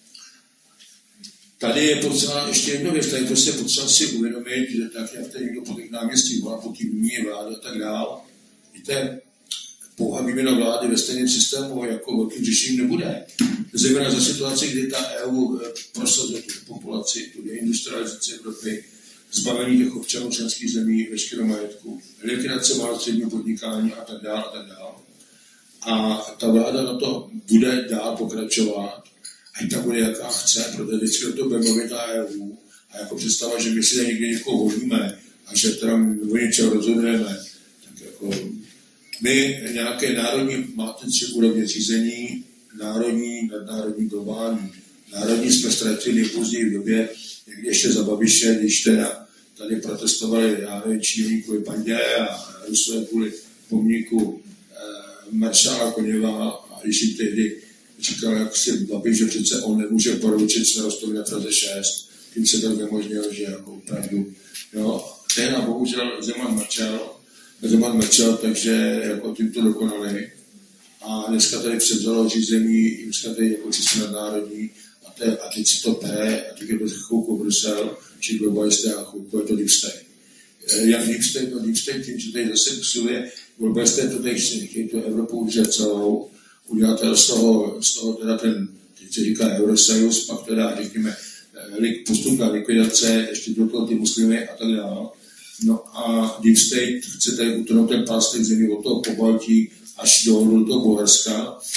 tady je potřeba ještě jedno věc, tady prostě potřeba si uvědomit, že tak, jak tady někdo po těch náměstích volá, po té výměně vlády a tak dál, víte, pouhá výměna vlády ve stejném systému jako velkým řešením nebude. Zejména za situaci, kdy ta E U prosazuje tu populaci, tu deindustrializaci Evropy, zbavení těch občanů členských zemí veškerého majetku, likvidace malého středního podnikání a tak dále a tak dále. A ta vláda na to bude dál pokračovat, ať ta bude jaká chce, protože vždycky o to bude mluvit ta E U a jako představa, že my si někdy někoho volíme a že teda o něčeho rozhodujeme, tak jako my nějaké národní, máte tři úrovně řízení, národní, nadnárodní, globální. Národní jsme ztratili později v době, někdy ještě za Babiše, když teda tady protestovali, já nevím, Číňané kvůli Pandě a Rusové kvůli pomníku eh, maršála Koněva, a když jim tehdy říkal, jak si Babiš, že přece on nemůže poručit starostovi na Praze šest, tím se tak nemožnil, že jako opravdu. Jo, tehdy bohužel Zeman mlčel, Zeman mlčel, takže jako tím to dokonali. A dneska tady převzalo řízení, dneska tady jako čistě nadnárodní, a, te, a teď se to pere, a teď je to chvilku Brusel, či globalisté a chvilku je to Deep State. Jak Deep State, no Deep State tím, že tady zase usiluje, globalisté to tady chtějí tu Evropu udržet celou, udělat z toho, z toho teda ten, teď se říká Eurosajus, pak teda řekněme postupná likvidace, ještě do toho ty muslimy a tak dále. No a Deep State chce tady utrhnout ten pástek zemí od toho Pobaltí až do, do toho Bulharska.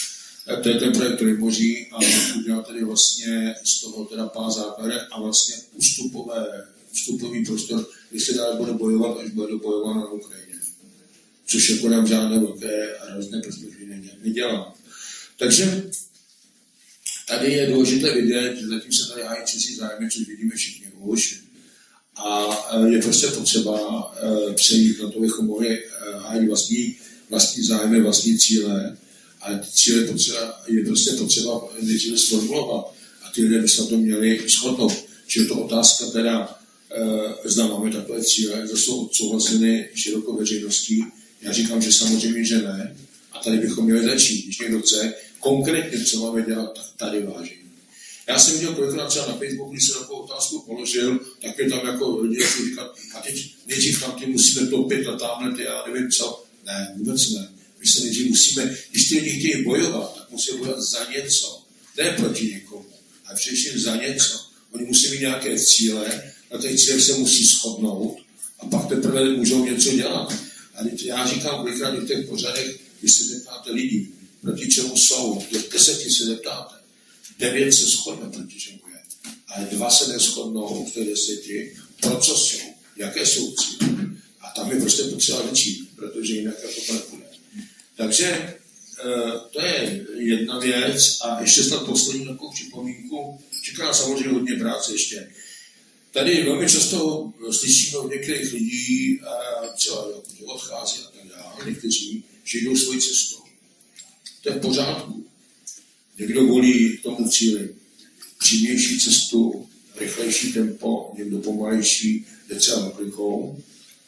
To je ten projekt Ryboří a udělal tady vlastně z toho teda pár základek a vlastně ústupové, ústupový prostor, jestli dále bude bojovat, až bude bojovat na Ukrajině. Což jako nám žádné velké a hrozné perspektivy nedělá. Takže tady je důležité vidět, že zatím se tady hájí cizí zájmy, což vidíme všichni už. A je prostě potřeba přejít na to, bychom mohli hájit vlastní, vlastní zájmy, vlastní cíle. Ale ty cíle je, potřeba, je prostě potřeba nejdříve sformulovat. A ty lidé by se na to měli shodnout. Čili to otázka teda, zda máme takové cíle, zda jsou odsouhlaseny širokou veřejností. Já říkám, že samozřejmě, že ne. A tady bychom měli začít. Když někdo chce konkrétně, co máme dělat, tak tady váží. Já jsem viděl kolikrát třeba na Facebooku, když jsem takovou otázku položil, tak je tam jako lidi jako říkat, a teď nejdřív tam ty musíme topit a tamhle ty, já nevím co. Ne, vůbec ne. My se nejdřív musíme, když ty lidi chtějí bojovat, tak musí bojovat za něco. Ne proti někomu, ale především za něco. Oni musí mít nějaké cíle, na těch cílech se musí shodnout a pak teprve můžou něco dělat. A já říkám kolikrát v těch pořadech, když se zeptáte lidí, proti čemu jsou, těch deseti se zeptáte, devět se shodne, proti čemu je. Ale dva se neshodnou v těch deseti, pro co jsou, jaké jsou cíle. A tam je prostě potřeba začít, protože jinak jako to nepůjde. Takže to je jedna věc a ještě snad poslední takovou připomínku. Čeká samozřejmě hodně práce ještě. Tady velmi často slyšíme od některých lidí, třeba odchází a tak dále, někteří, že jdou svojí cestou. To je v pořádku. Někdo volí tomu cíli přímější cestu, rychlejší tempo, někdo pomalejší, jde třeba oklikou.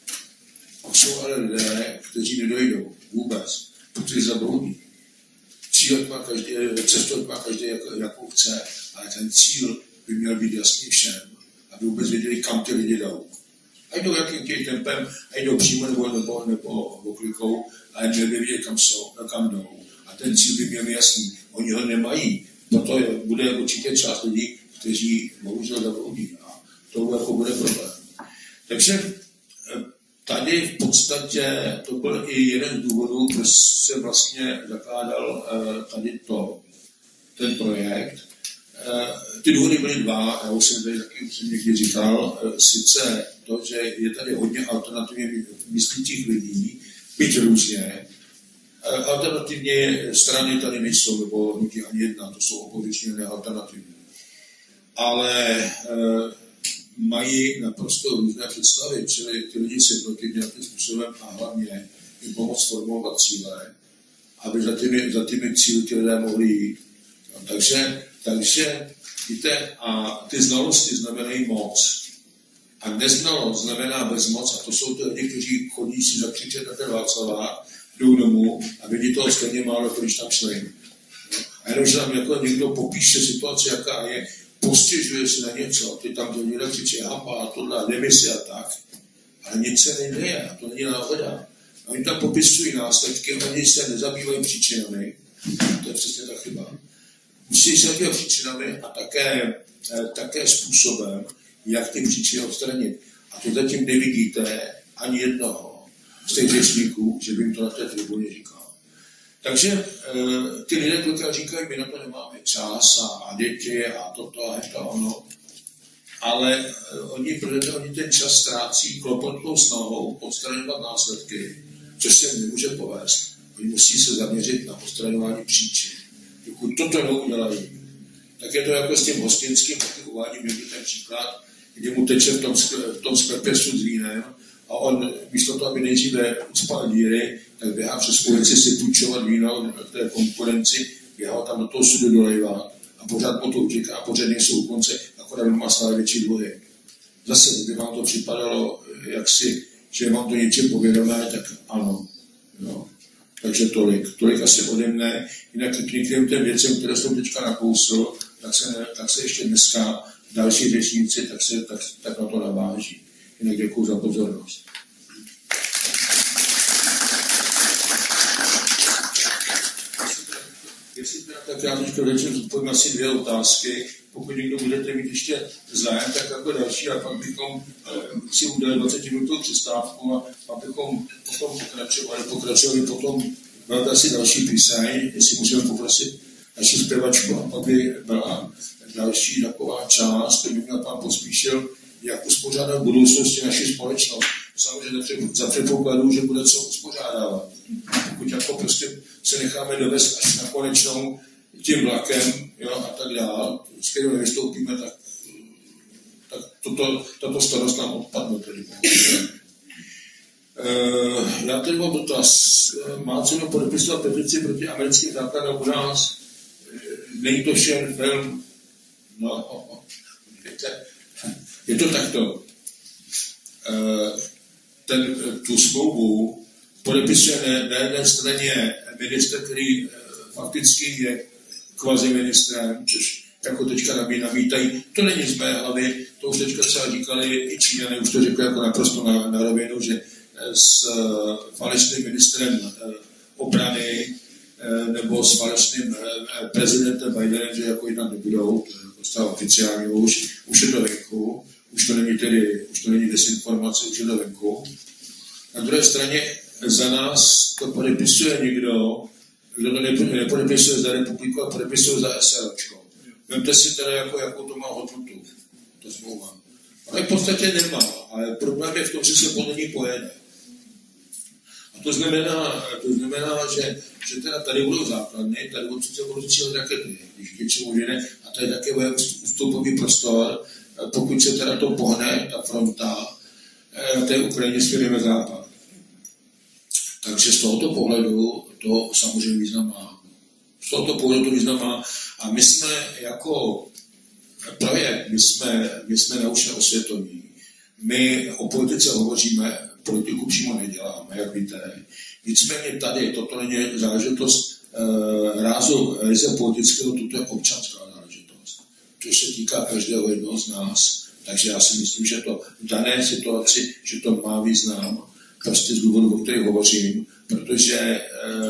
A jsou ale lidé, kteří nedojdou vůbec, protože zabloudí. Cíl má každý, cestu má každý, jakou chce, ale ten cíl by měl být jasný všem, aby vůbec věděli, kam ty lidi jdou. A jdou jakým tím tempem, a jdou přímo nebo, nebo, nebo oklikou, ale měli by vědět, kam jsou, kam jdou. A ten cíl by měl jasný. Oni ho nemají. Proto je, bude určitě část lidí, kteří bohužel zabloudí. A to jako bude problém. Takže tady v podstatě to byl i jeden z důvodů, proč se vlastně zakládal tady to, ten projekt. Ty důvody byly dva, já už jsem tady taky už jsem někdy říkal, sice to, že je tady hodně alternativně myslících lidí, byť různě. Alternativně strany tady nejsou, nebo hnutí ani jedna, to jsou opoziční nealternativní. Ale e, mají naprosto různé představy, čili ty lidi si proti nějakým způsobem a hlavně jim pomoct formulovat cíle, aby za těmi, za těmi cíly ty lidé mohli jít. No, takže, takže víte, a ty znalosti znamenají moc. A neznalost znamená bezmoc, a to jsou ty lidi, kteří chodí si zakřičet na ten Václavák, jdou domů a vidí toho stejně málo, když tam šli. A jenom, že tam jako někdo popíše situaci, jaká je, postěžuje si na něco, ty tam to někdo křičí, hapa a tohle, demisi a tak, ale nic se neděje a to není náhoda. A oni tam popisují následky, oni se nezabývají příčinami, to je přesně ta chyba. Musí se zabývat příčinami a také, také způsobem, jak ty příčiny odstranit. A to zatím nevidíte ani jednoho z těch řečníků, že by jim to na té tribuně říkal. Takže e, ty lidé kolikrát říkají, my na to nemáme čas a, a děti a toto a to ono. Ale e, oni, protože oni ten čas ztrácí klopotnou snahou odstraňovat následky, což se nemůže povést. Oni musí se zaměřit na odstraňování příčin. Pokud toto neudělají, tak je to jako s tím hostinským, taky uvádím někdy ten příklad, kdy mu teče v tom, v tom sklepě sud s vínem, a on, místo toho, aby nejdříve ucpal díry, tak běhá přes ulici si půjčovat víno v té konkurenci, běhá tam do toho sudu dolejvat a pořád po to utěká a pořád nejsou u konce, akorát má stále větší dluhy. Zase, kdyby vám to připadalo, jaksi, že vám to něčím povědomé, tak ano. No. Takže tolik. Tolik asi ode mne. Jinak k některým těm věcem, které jsem teďka nakousl, tak se, tak se ještě dneska další řečníci, tak se tak, tak na to naváží. Jinak děkuji za pozornost. Jestli teda tak já teďka začnu zodpovím asi dvě otázky. Pokud někdo budete mít ještě zájem, tak jako další, a pak bychom si udělali dvacetiminutovou přestávku a pak bychom potom pokračovali, pokračovali potom, byla to asi další píseň, jestli můžeme poprosit naši zpěvačku a pak by byla další taková část, který by měl pan Pospíšil, jak uspořádat v budoucnosti naši společnost. Samozřejmě za předpokladu, že bude co uspořádávat. Pokud jako prostě se necháme dovést až na konečnou tím vlakem, jo, a tak dále, s kterým nevystoupíme, tak, tak toto, tato starost nám odpadne. Tedy. Uh, já tady mám dotaz. Má cenu podepisovat petici proti americkým základům u nás? Není to všem film? No, je to takto. Uh, ten, tu smlouvu podepisuje na, na jedné straně ministr, který uh, fakticky je kvaziministrem, což jako teďka nabí, nabítají. To není z mé hlavy, to už teďka třeba říkali i Číňané, už to řekli jako naprosto na, na rovinu, že s uh, falešným ministrem uh, obrany uh, nebo s falešným uh, prezidentem Bidenem, že jako jednat nebudou, to stává oficiálně už, už je to venku, už to není tedy, už to není desinformace, už je to venku. Na druhé straně za nás to podepisuje někdo, kdo to nepodepisuje za republiku, a podepisuje za SROčko. Vemte si teda, jako, jakou to má hodnotu, to smlouva. Ale v podstatě nemá, ale problém je v tom, že se podle ní pojede. A to znamená, to znamená že, že teda tady budou základny, tady budou přece budou cílet rakety, když něčemu vyjde, a tady také bude vstupový prostor, pokud se teda to pohne, ta fronta, na té Ukrajině směrujeme západ. Takže z tohoto pohledu to samozřejmě význam má. Z tohoto pohledu to význam má. A my jsme jako projekt, my jsme, my jsme naučně osvětoví. My o politice hovoříme, politiku přímo neděláme, jak víte. Nicméně tady, toto není záležitost e, rázu ryze politického, toto je občanská záležitost. Což se týká každého jednoho z nás. Takže já si myslím, že to v dané situaci, že to má význam, prostě z důvodu, o kterých hovořím, protože e,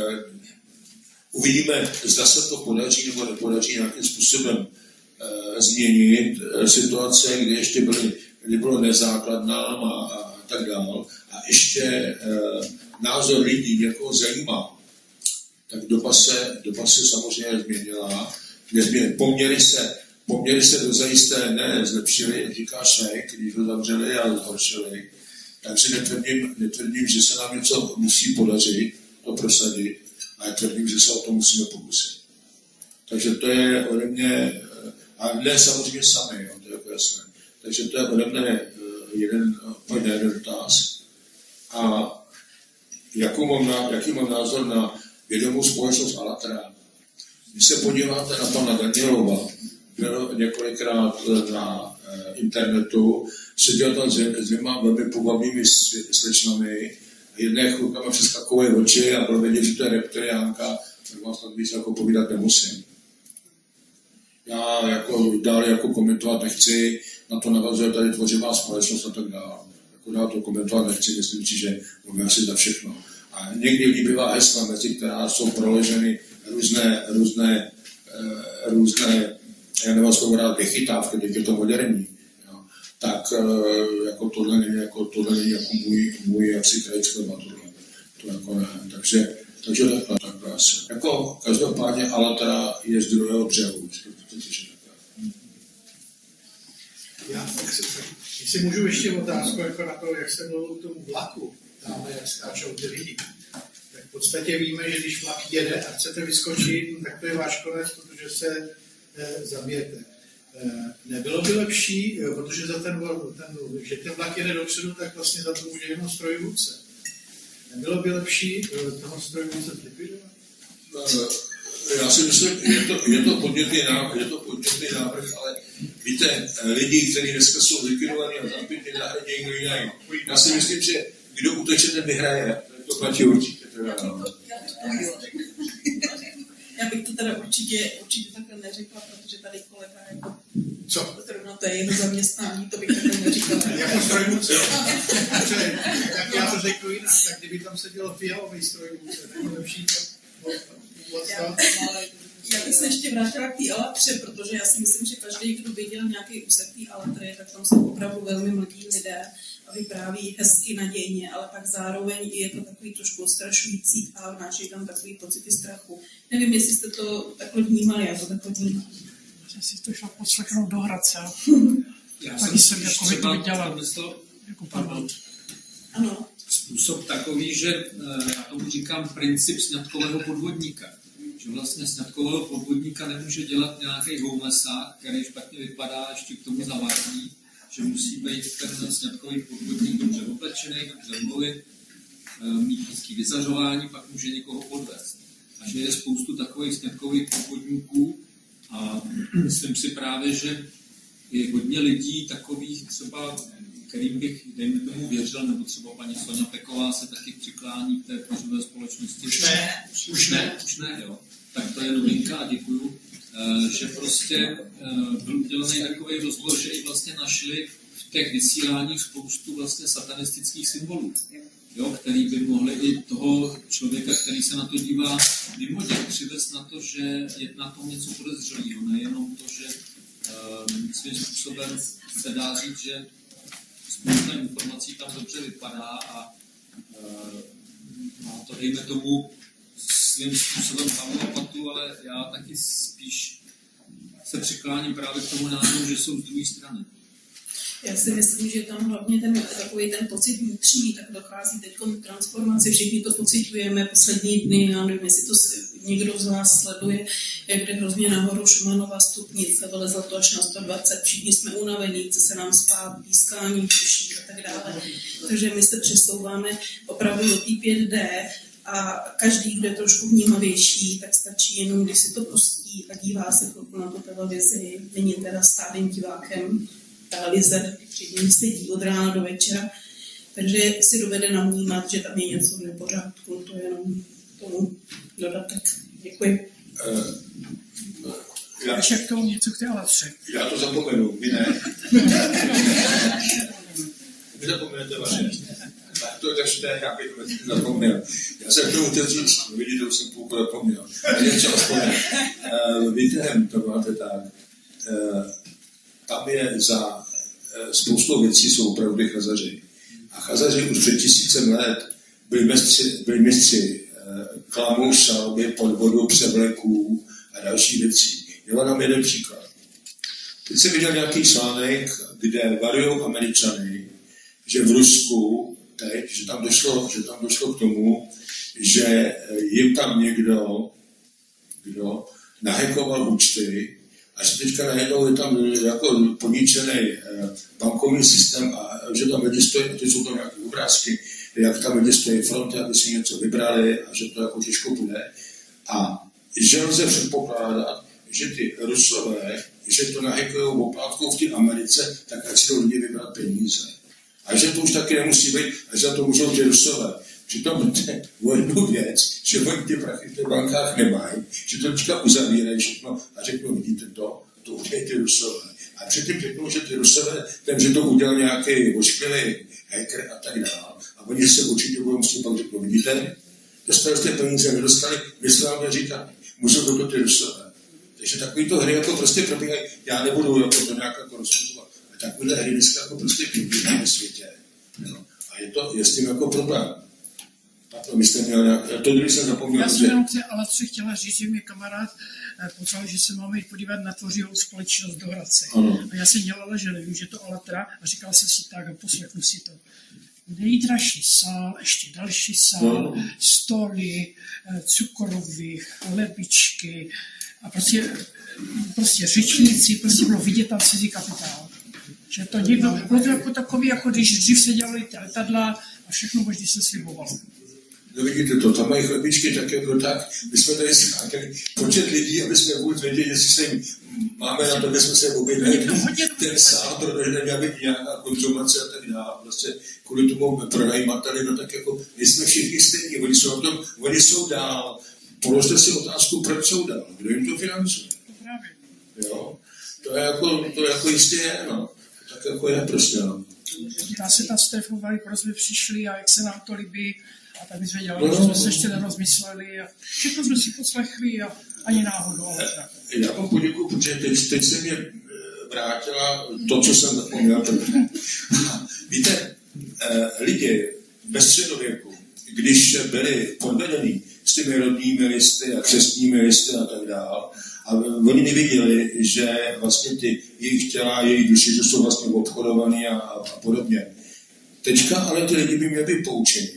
uvidíme, zda se to podaří nebo nepodaří nějakým způsobem e, změnit e, situace, kde ještě byly, kdy bylo nezákladná a, a tak dál. A ještě e, názor lidí někoho zajímá. Tak doba se, doba se samozřejmě změnila. Poměry se, poměry se dozajisté ne zlepšily, jak říká Švejk, když ho zavřeli a zhoršili. Takže netvrdím, netvrdím, že se nám něco musí podařit, to prosadit, ale tvrdím, že se o to musíme pokusit. Takže to je ode mě, a ne samozřejmě sami, jo, to je jako jasné. Takže to je ode mě jeden, jeden dotaz. A jakou mám na, jaký mám názor na vědomou společnost Alatra? Když se podíváte na pana Danielova, byl několikrát na eh, internetu, seděl tam s dvěma velmi pobavnými slečnami, jedné chvilkama přeskakové oči a bylo vědět, že to je reptiliánka, tak vám snad víc jako povídat nemusím. Já jako dál jako komentovat nechci, na to navazuje tady tvořivá společnost a tak dále. Jako dál to komentovat nechci, myslím si, že mluvím asi za všechno. A někdy líbivá hesla, mezi která jsou proloženy různé, různé, e, různé, já nevím, slovo rád vychytávky, teď je to moderní. Jo. Tak e, jako tohle není jako, tohle není jako můj, můj jaksi krajské tohle. To jako ne. Takže, takže takhle, takhle asi. Jako každopádně Alatra je z druhého břehu. Já si můžu ještě otázku jako na to, jak se mluvil k tomu vlaku, tam jak skáčou ty lidi. Tak v podstatě víme, že když vlak jede a chcete vyskočit, tak to je váš konec, protože se e, zabijete. E, nebylo by lepší, jo, protože za ten, ten, že ten vlak jede dopředu, tak vlastně za to může jenom strojvůdce. Nebylo by lepší toho strojvůdce zlikvidovat? Já si myslím, je to, je to podnětný návrh, je to podnětný návrh, ale víte, lidi, kteří dneska jsou zlikvidovaní a za pět nahradí někdo jiný. Já si myslím, že kdo uteče, ten vyhraje. To platí určitě. Teda, no. Já bych to teda určitě, určitě takhle neřekla, protože tady kolega jako... Co? Zrovna to je jeho zaměstnání, to bych takhle neříkala. Jako strojvůdce. Tak já to řeknu jinak, tak kdyby tam sedělo fialový strojvůdce, tak lepší to... Já bych se ještě vrátila k té Alatře, protože já si myslím, že každý, kdo viděl nějaký úsek té Alatry, tak tam jsou opravdu velmi mladí lidé a vypráví hezky, nadějně, ale pak zároveň je to takový trošku ostrašující a vnáší tam takový pocity strachu. Nevím, jestli jste to takhle vnímali, já to takhle vnímám. Že si to šla poslechnout do Hradce. Já Taky jsem jako by to třeba viděla. myslel, Jako pardon, Ano. způsob takový, že eh, já tomu říkám princip sňatkového podvodníka. Že vlastně sňatkového podvodníka nemůže dělat nějaký houmesák, který špatně vypadá, ještě k tomu zavádí, že musí být ten sňatkový podvodník dobře oblečený, dobře mluvit, mít hezký vyzařování, pak může někoho podvést. A že je spoustu takových sňatkových podvodníků a myslím si právě, že je hodně lidí takových třeba, kterým bych, dejme tomu, věřil, nebo třeba paní Soňa Peková se taky přiklání k té pařové společnosti. Už ne, už ne. Už ne, jo. Tak to je novinka a děkuju. E, že prostě e, byl udělaný takový rozbor, že i vlastně našli v těch vysíláních spoustu vlastně satanistických symbolů, jo, který by mohli i toho člověka, který se na to dívá, vymodět, přivést na to, že je na tom něco podezřelého, nejenom to, že e, svým způsobem se dá říct, že spousta informací tam dobře vypadá a e, má to, dejme tomu, svým způsobem hlavu a patu, ale já taky spíš se přikláním právě k tomu názoru, že jsou z druhé strany. Já si myslím, že tam hlavně ten takový ten pocit vnitřní, tak dochází teď k transformaci, všichni to pociťujeme poslední dny, já nevím, jestli to někdo z vás sleduje, jak jde hrozně nahoru Šumanova stupnice, vylezlo to až na sto dvacet, všichni jsme unavení, chce se nám spát, pískání, tuší a tak dále. Takže my se přesouváme opravdu do té pět dé a každý, kdo je trošku vnímavější, tak stačí jenom, když si to pustí a dívá se chvilku na tu televizi, není teda stálým divákem televize, před ním sedí od rána do večera, takže si dovede navnímat, že tam je něco v nepořádku, to je jenom tomu dodatek. Děkuji. Uh, já, Ještě k tomu něco k té Alatře. já to zapomenu, vy ne. Vy zapomenete vaše. Tak to takže já bych to zapomněl. Já jsem k tomu chtěl říct, vidíte, už jsem půlku zapomněl. Něco aspoň. Uh, víte, to máte tak. Uh, tam je za uh, spoustou věcí jsou opravdu chazaři. A chazaři už před tisícem let byli mistři, byli mistři uh, klamu, šalby, podvodu, převleků a další věcí. Já vám dám jeden příklad. Teď jsem viděl nějaký článek, kde varují Američany, že v Rusku teď, že tam došlo, že tam došlo k tomu, že jim tam někdo, kdo nahackoval účty a že teďka najednou je tam jako poničený bankovní systém a že tam lidi stojí, a teď jsou to nějaké obrázky, jak tam lidi stojí fronty, aby si něco vybrali a že to jako těžko bude. A že lze předpokládat, že ty Rusové, že to nahackujou oplátkou v té Americe, tak ať si to lidi vybrat peníze. A že to už taky nemusí být, a že to můžou ty Rusové. Přitom jde o jednu věc, že oni ty prachy v těch bankách nemají, že to teďka uzavírají všechno a řeknou, vidíte to, to udělají ty Rusové. A předtím řeknou, že ty Rusové, ten, že to udělal nějaký ošklivý hacker a tak dále. A oni se určitě budou s tím pak řeknou, vidíte, dostali jste peníze, nedostali, my jsme vám neříkali, můžou toto ty Rusové. Takže takovýto hry jako prostě probíhají, já nebudu jako to nějak jako rozsuzovat. Takové hry dneska jako prostě probíhají ve světě. No. A je to, je s tím jako problém. Pardon, vy jste měl nějak, to když jsem zapomněl. Já jsem jenom k té Alatře chtěla říct, že mě kamarád poslal, že se máme jít podívat na tvořivou společnost do Hradce. Ano. A já jsem dělala, že nevím, že to Alatra a říkal jsem si tak a poslechnu si to. Nejdražší sál, ještě další sál, no. stoly, cukroví, chlebičky a prostě, prostě řečníci, prostě bylo vidět tam cizí kapitál. Že to někdo, bylo to jako takový, jako když dřív se dělali ty letadla a všechno možná se slibovalo. No vidíte to, tam mají chlebičky tak jako tak, my jsme tady skákali počet lidí, aby jsme vůbec věděli, jestli se jim máme na to, aby jsme se objednali ten sál, protože neměla být nějaká konzumace a tak dále. Prostě kvůli tomu pronajímateli, no tak jako nejsme všichni stejní, oni jsou, tom, oni jsou dál. Položte si otázku, proč jsou dál, kdo jim to financuje. Jo? To je jako, to jako jistě je, no. Tak jako je prostě, no. Dá se tam strefovali, proč jsme přišli a jak se nám to líbí. A tak my jsme dělali, no, že jsme se ještě nerozmysleli a všechno jsme si poslechli a, Ani náhodou. Ale tak. Já vám poděkuji, protože teď, teď se mě vrátila to, co jsem zapomněl první. Víte, lidi ve středověku, když byli podvedení s těmi rodnými listy a křestními listy a tak dále, a oni neviděli, že vlastně ty jejich těla, jejich duše, že jsou vlastně obchodovaný a, a podobně. Teďka ale ty lidi by měli být poučení.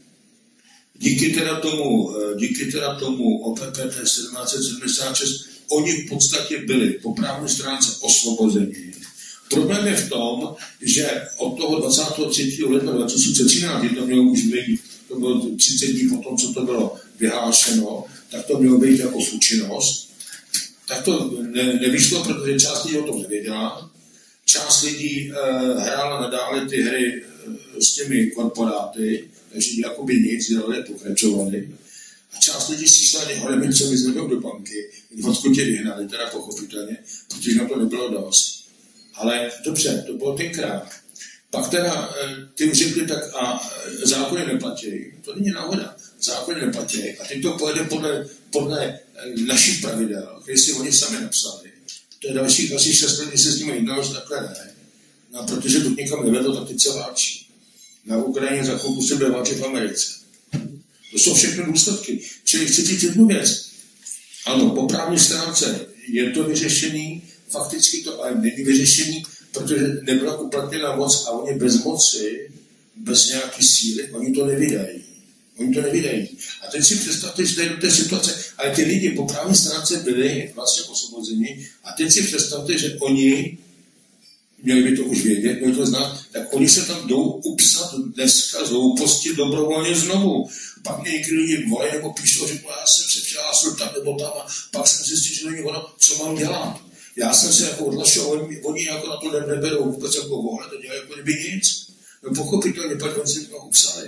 Díky teda tomu, díky teda tomu O P P T sedmnáct set sedmdesát šest, oni v podstatě byli po právní stránce osvobození. Problém je v tom, že od toho dvacátého třetího ledna dva tisíce třináct, kdy to mělo už být, to bylo třicet dní po tom, co to bylo vyhlášeno, tak to mělo být jako v účinnost. Tak to ne, nevyšlo, protože část lidí o tom nevěděla. Část lidí e, hrála nadále ty hry e, s těmi korporáty, takže jakoby nic, dělali, pokračovali. A část lidí si šla, ale my co vyzvednou do banky, odkud tě vyhnali, teda pochopitelně, protože na to nebylo dost. Ale dobře, to bylo tenkrát. Pak teda ty už řekli tak a zákony neplatí. To není náhoda. Zákony neplatí. A teď to pojede podle, podle našich pravidel, které si oni sami napsali. To je dalších asi šest let, když se s nimi jednalo, že takhle ne. No, protože to někam nevedlo, tak teď se váčí. Na Ukrajině za chvilku se bude váčit v Americe. To jsou všechny důsledky. Čili chci říct jednu věc. Ano, po právní stránce je to vyřešený, fakticky to ale není vyřešený, protože nebyla uplatněna moc a oni bez moci, bez nějaký síly, oni to nevydají. Oni to nevydají. A teď si představte, že tady do té situace, ale ty lidi po právní stránce byli vlastně osvobozeni a teď si představte, že oni, měli by to už vědět, měli to znát, tak oni se tam jdou upsat dneska z hlouposti dobrovolně znovu. Pak mě někdy lidi volají nebo píšou, že já jsem se přihlásil tam nebo tam a pak jsem zjistil, že není ono, co mám dělat. Já jsem se jako odlašel, oni, oni jako na to neberou vůbec jako ohled, to dělají jako kdyby nic. No pochopitelně, pak oni si to upsali.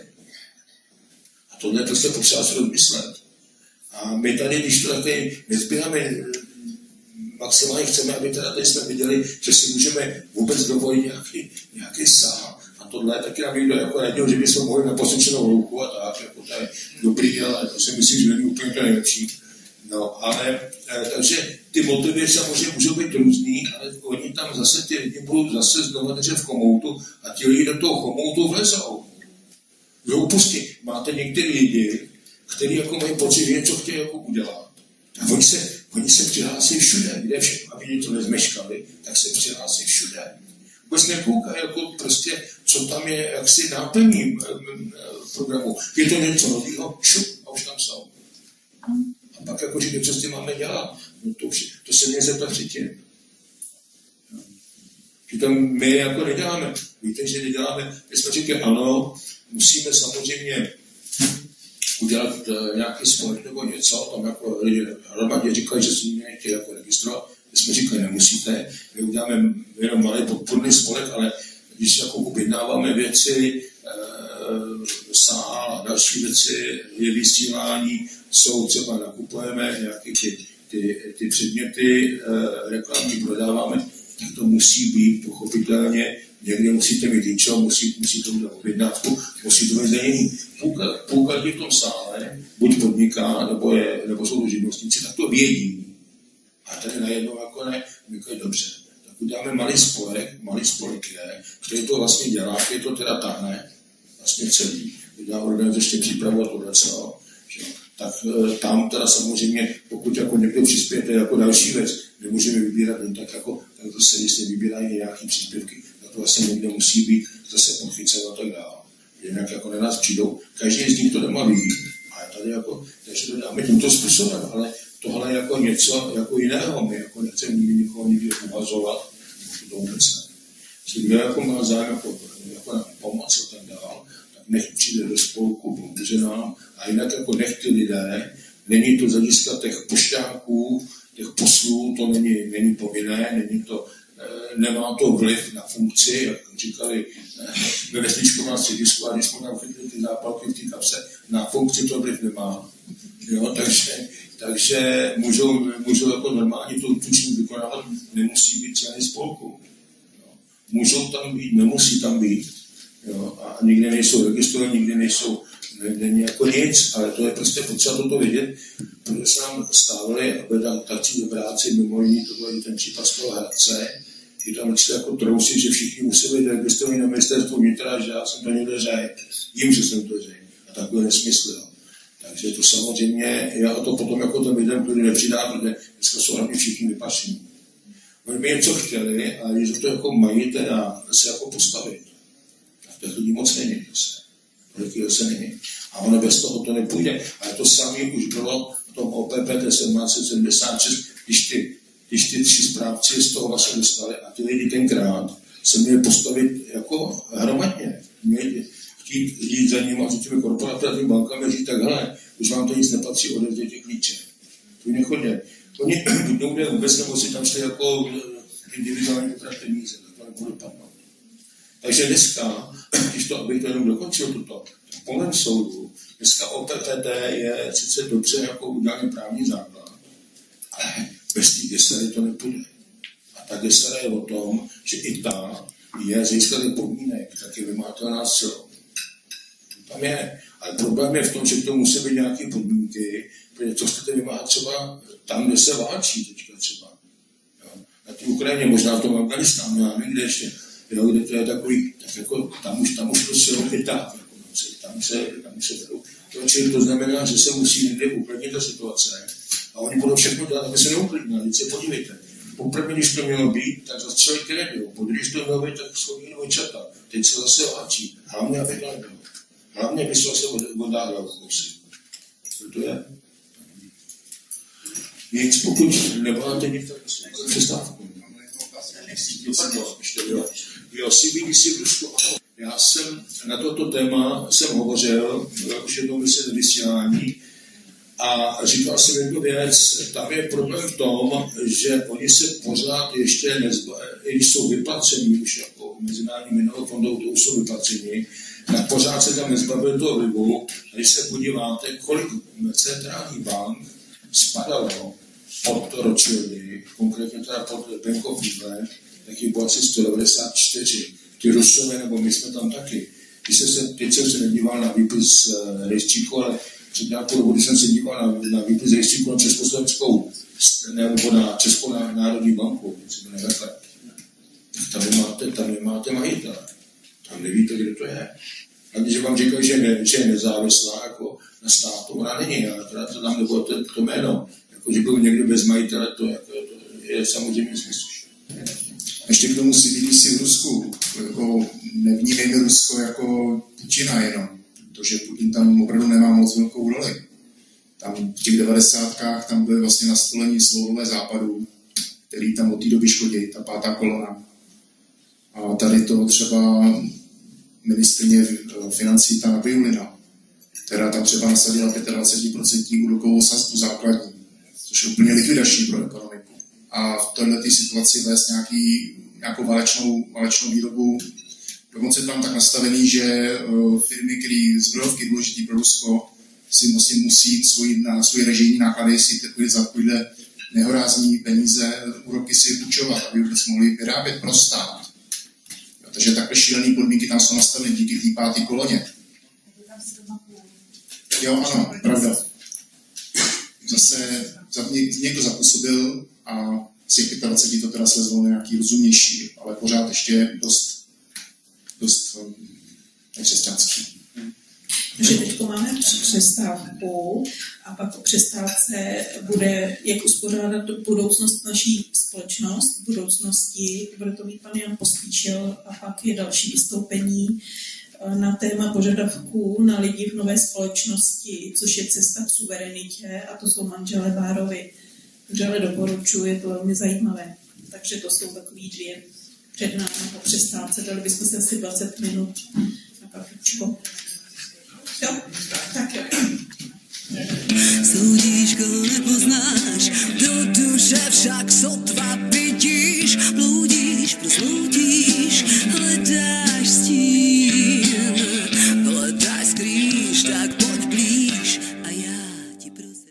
A tohle to se potřeba si rozmyslet. A my tady, když to taky nezbíráme, maximálně chceme, aby teda tady jsme viděli, že si můžeme vůbec dovolit nějaký, nějaký sál. A tohle taky nám někdo jako radil, že bychom mohli na posvědčenou louku a tak, jako to je dobrý, ale to si myslím, že není úplně to nejlepší. No, ale e, takže ty motivy samozřejmě můžou být různý, ale oni tam zase ty lidi budou zase znovu držet v chomoutu a ti lidi do toho chomoutu vlezou. Hlouposti. Máte některé lidi, kteří jako mají pocit, že něco chtějí jako udělat. A oni se, oni se přihlásí všude, kde všechno, aby to nezmeškali, tak se přihlásí všude. Vůbec nekoukají jako prostě, co tam je jaksi náplní programu. Je to něco nového, šup, a už tam jsou. A pak jako říkají, co s tím máme dělat. No to, už, to se mě zeptat předtím. Že tam my jako neděláme. Víte, že neděláme. My jsme říkali, ano, musíme samozřejmě udělat uh, nějaký spolek nebo něco. Tam jako lidi hromadě říkají, že si mě nechtějí jako registrovat. My jsme říkali, nemusíte. My uděláme jenom malý podporný spolek, ale když jako objednáváme věci, uh, sál a další věci, je vysílání, jsou třeba nakupujeme nějaké ty, ty, ty předměty, uh, reklamní prodáváme, tak to musí být pochopitelně. Někde musíte mít líčo, musí, musí to udělat objednávku, musí to být zdanění. Půlka, půlka lidí v tom sále buď podniká, nebo, je, nebo jsou to živnostníci, tak to vědí. A tady najednou jako ne, říkají, dobře, tak uděláme malý spolek, malý spolek je, který to vlastně dělá, který to teda tahne, vlastně celý, udělá organizačně přípravu a tohle co, tak tam teda samozřejmě, pokud jako někdo přispějete jako další věc, nemůžeme vybírat jen tak jako, tak to se jistě vybírají nějaký příspěvky, tak to vlastně někde musí být zase podchyceno a tak dále. Jinak jako na nás přijdou, každý z nich to nemá vidí, ale tady jako, takže to dáme tímto způsobem, ale tohle je jako něco jako jiného, my jako nechceme nikdy nikoho nikdy uvazovat, to vůbec ne. Když kdo jako má zájem jako, jako na pomoc a tak dál, tak nech přijde do spolku, pomůže nám, a jinak jako nech ty lidé, není to z hlediska těch pošťáků, těch poslů, to není, není povinné, není to, nemá to vliv na funkci, jak říkali ve vesničkovém středisku, a když jsme tam chytli ty zápalky v té kapse, na funkci to vliv nemá. Jo, takže, takže můžou, můžou jako normálně tu, tu činnost vykonávat, nemusí být členy spolku. Jo. Můžou tam být, nemusí tam být. Jo, a nikdy nejsou registrovaní, nikdy nejsou není jako nic, ale to je prostě potřeba toto vidět, protože se nám stávali, aby tam tací dobráci, mimo jiný, to byl ten případ z toho Hradce, kdy tam vždycky jako trousí, že všichni musí být registrovaní na ministerstvu vnitra, že já jsem to někde řekl, jim, že jsem to řekl. A takové nesmysly. Jo. Takže to samozřejmě, já to potom jako ten lidem, který nepřidá, protože dneska jsou hlavně všichni vypašení. Oni by něco chtěli, ale když to jako mají teda se jako postavit. Tak těch lidí moc není zase. Tolik se není. A ono bez toho to nepůjde. Ale to samé už bylo v tom O P P T sedmnáct set sedmdesát šest, když ty, když ty tři správci z toho vlastně dostali a ty lidi tenkrát se měli postavit jako hromadně. Měli chtít jít za nimi a za těmi korporativními bankami říct tak, hele, už vám to nic nepatří, odevzdě klíče. To nechodě. Oni buď nebude vůbec, nebo si tam šli jako individuální teda peníze, tak to nebude padnout. Takže dneska, když to, abych to jenom dokončil toto, tak po mém soudu, dneska O P P T je sice dobře jako udělaný právní základ, ale bez té gesely to nepůjde. A ta gesela je o tom, že i ta je z hlediska podmínek, tak je vymahatelná silou. Tam je. Ale problém je v tom, že to musí být nějaké podmínky, protože co chcete vymáhat třeba tam, kde se válčí teďka třeba. Jo. Na té Ukrajině, možná v tom Afganistánu, já nevím, kde ještě, jo, kde to je takový, tak jako tam už, tam už to silou chytá, jako, tam se, tam se vedou. To, to znamená, že se musí někde uklidnit ta situace a oni budou všechno dělat, aby se neuklidnili. Teď se podívejte. Poprvé, když to mělo být, tak zastřelili ty nebylo. Podruhé, když to mělo být, tak schodili dvojčata. Teď se zase válčí. Hlavně, aby to nebylo. Hlavně by se zase oddáhral kousy. Co to je? Nic, pokud nemáte některé přestávku. Jo, C B D C v Rusku. Já jsem na toto téma jsem hovořil, už jednou myslím vysílání, a říkal jsem jednu věc, tam je problém v tom, že oni se pořád ještě nezbaví, i když jsou vyplacení už jako Mezinárodní měnovou fondou, to už jsou vyplacení, tak pořád se tam nezbavil toho vlivu. A když se podíváte, kolik centrálních bank spadalo pod to Rothschildy, konkrétně teda pod Bank of England, tak jich bylo asi sto devadesát čtyři. Ty Rusové, nebo my jsme tam taky. Když se, teď jsem se nedíval na výpis uh, rejstříku, ale před nějakou dobu, když jsem se díval na, na výpis rejstříku na Československou, nebo na Českou národní banku, tam nemáte, tam nemáte majitele. Tam nevíte, kde to je. A když vám říkají, že, ne, že je nezávislá jako na státu, ona není, ale teda to tam nebylo to, to jméno. Jako, že byl někdo bez majitele, to, jako, to je samozřejmě smysl. Ještě k tomu C B D C v Rusku. Jako nevnímejme Rusko jako Putina jenom, protože Putin tam opravdu nemá moc velkou roli. Tam v těch devadesátkách tam byly vlastně nastolení slovové západu, který tam od té doby škodí, ta pátá kolona. A tady to třeba ministryně financí ta Nabiulina, která tam třeba nasadila dvacet pět procent úrokovou sazbu základní, což je úplně likvidační pro ekonomiku. A v této situaci vést nějaký, nějakou válečnou, válečnou výrobu. Dokonce tam tak nastavený, že uh, firmy, které zbrojovky důležitý pro Rusko, si vlastně musí svůj, na svůj režijní náklady si takový za takovýhle nehorázní peníze, úroky si půjčovat, aby vůbec mohli vyrábět pro stát. Jo, takže takhle šílené podmínky tam jsou nastaveny díky té páté koloně. Jo, ano, pravda. Zase za, někdo zapůsobil a z těch dvacet pět to teda slezlo nějaký rozumnější, ale pořád ještě dost, dost um, nekřesťanský. Takže teď máme přestávku a pak po přestávce bude, jak uspořádat budoucnost naší společnost, v budoucnosti, bude to mít pan Jan Pospíšil a pak je další vystoupení na téma požadavků na lidi v nové společnosti, což je cesta k suverenitě a to jsou manželé Bárovi. Vřele doporučuji, je to velmi zajímavé. Takže to jsou takový dvě přednášky po přestávce. Dali bychom se asi dvacet minut na kafičko. Jo, tak jo. Soudíš, koho nepoznáš, do duše však sotva vidíš, bludíš, prosloutíš, hledáš stín, hledáš skrýš, tak pojď blíž a já ti prosím.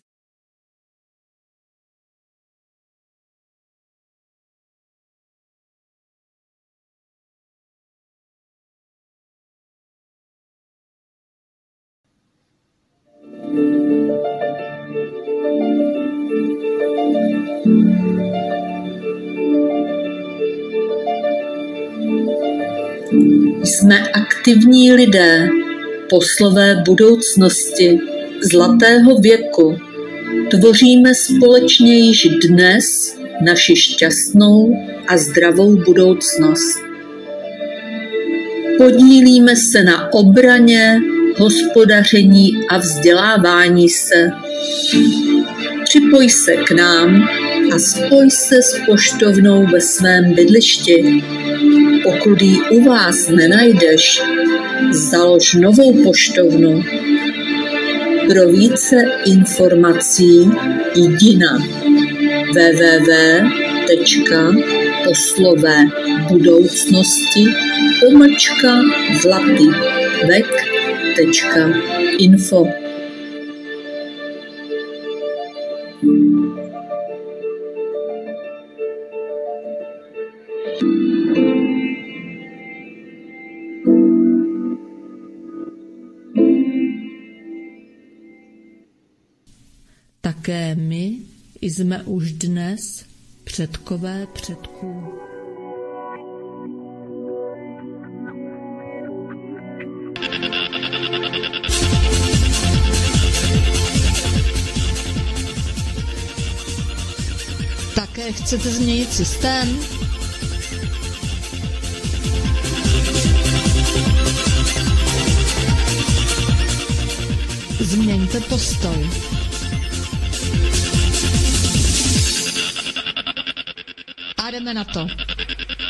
Jsme aktivní lidé, poslové budoucnosti, zlatého věku. Tvoříme společně již dnes naši šťastnou a zdravou budoucnost. Podílíme se na obraně, hospodaření a vzdělávání se. Připoj se k nám a spoj se s poštovnou ve svém bydlišti. Pokud ji u vás nenajdeš, založ novou poštovnu. Pro více informací jdi na w w w tečka poslové budoucnosti pomlčka zlatý vek tečka info. Také my jsme už dnes předkové předků. Také chcete změnit systém? Změňte postoj. A jdeme na to.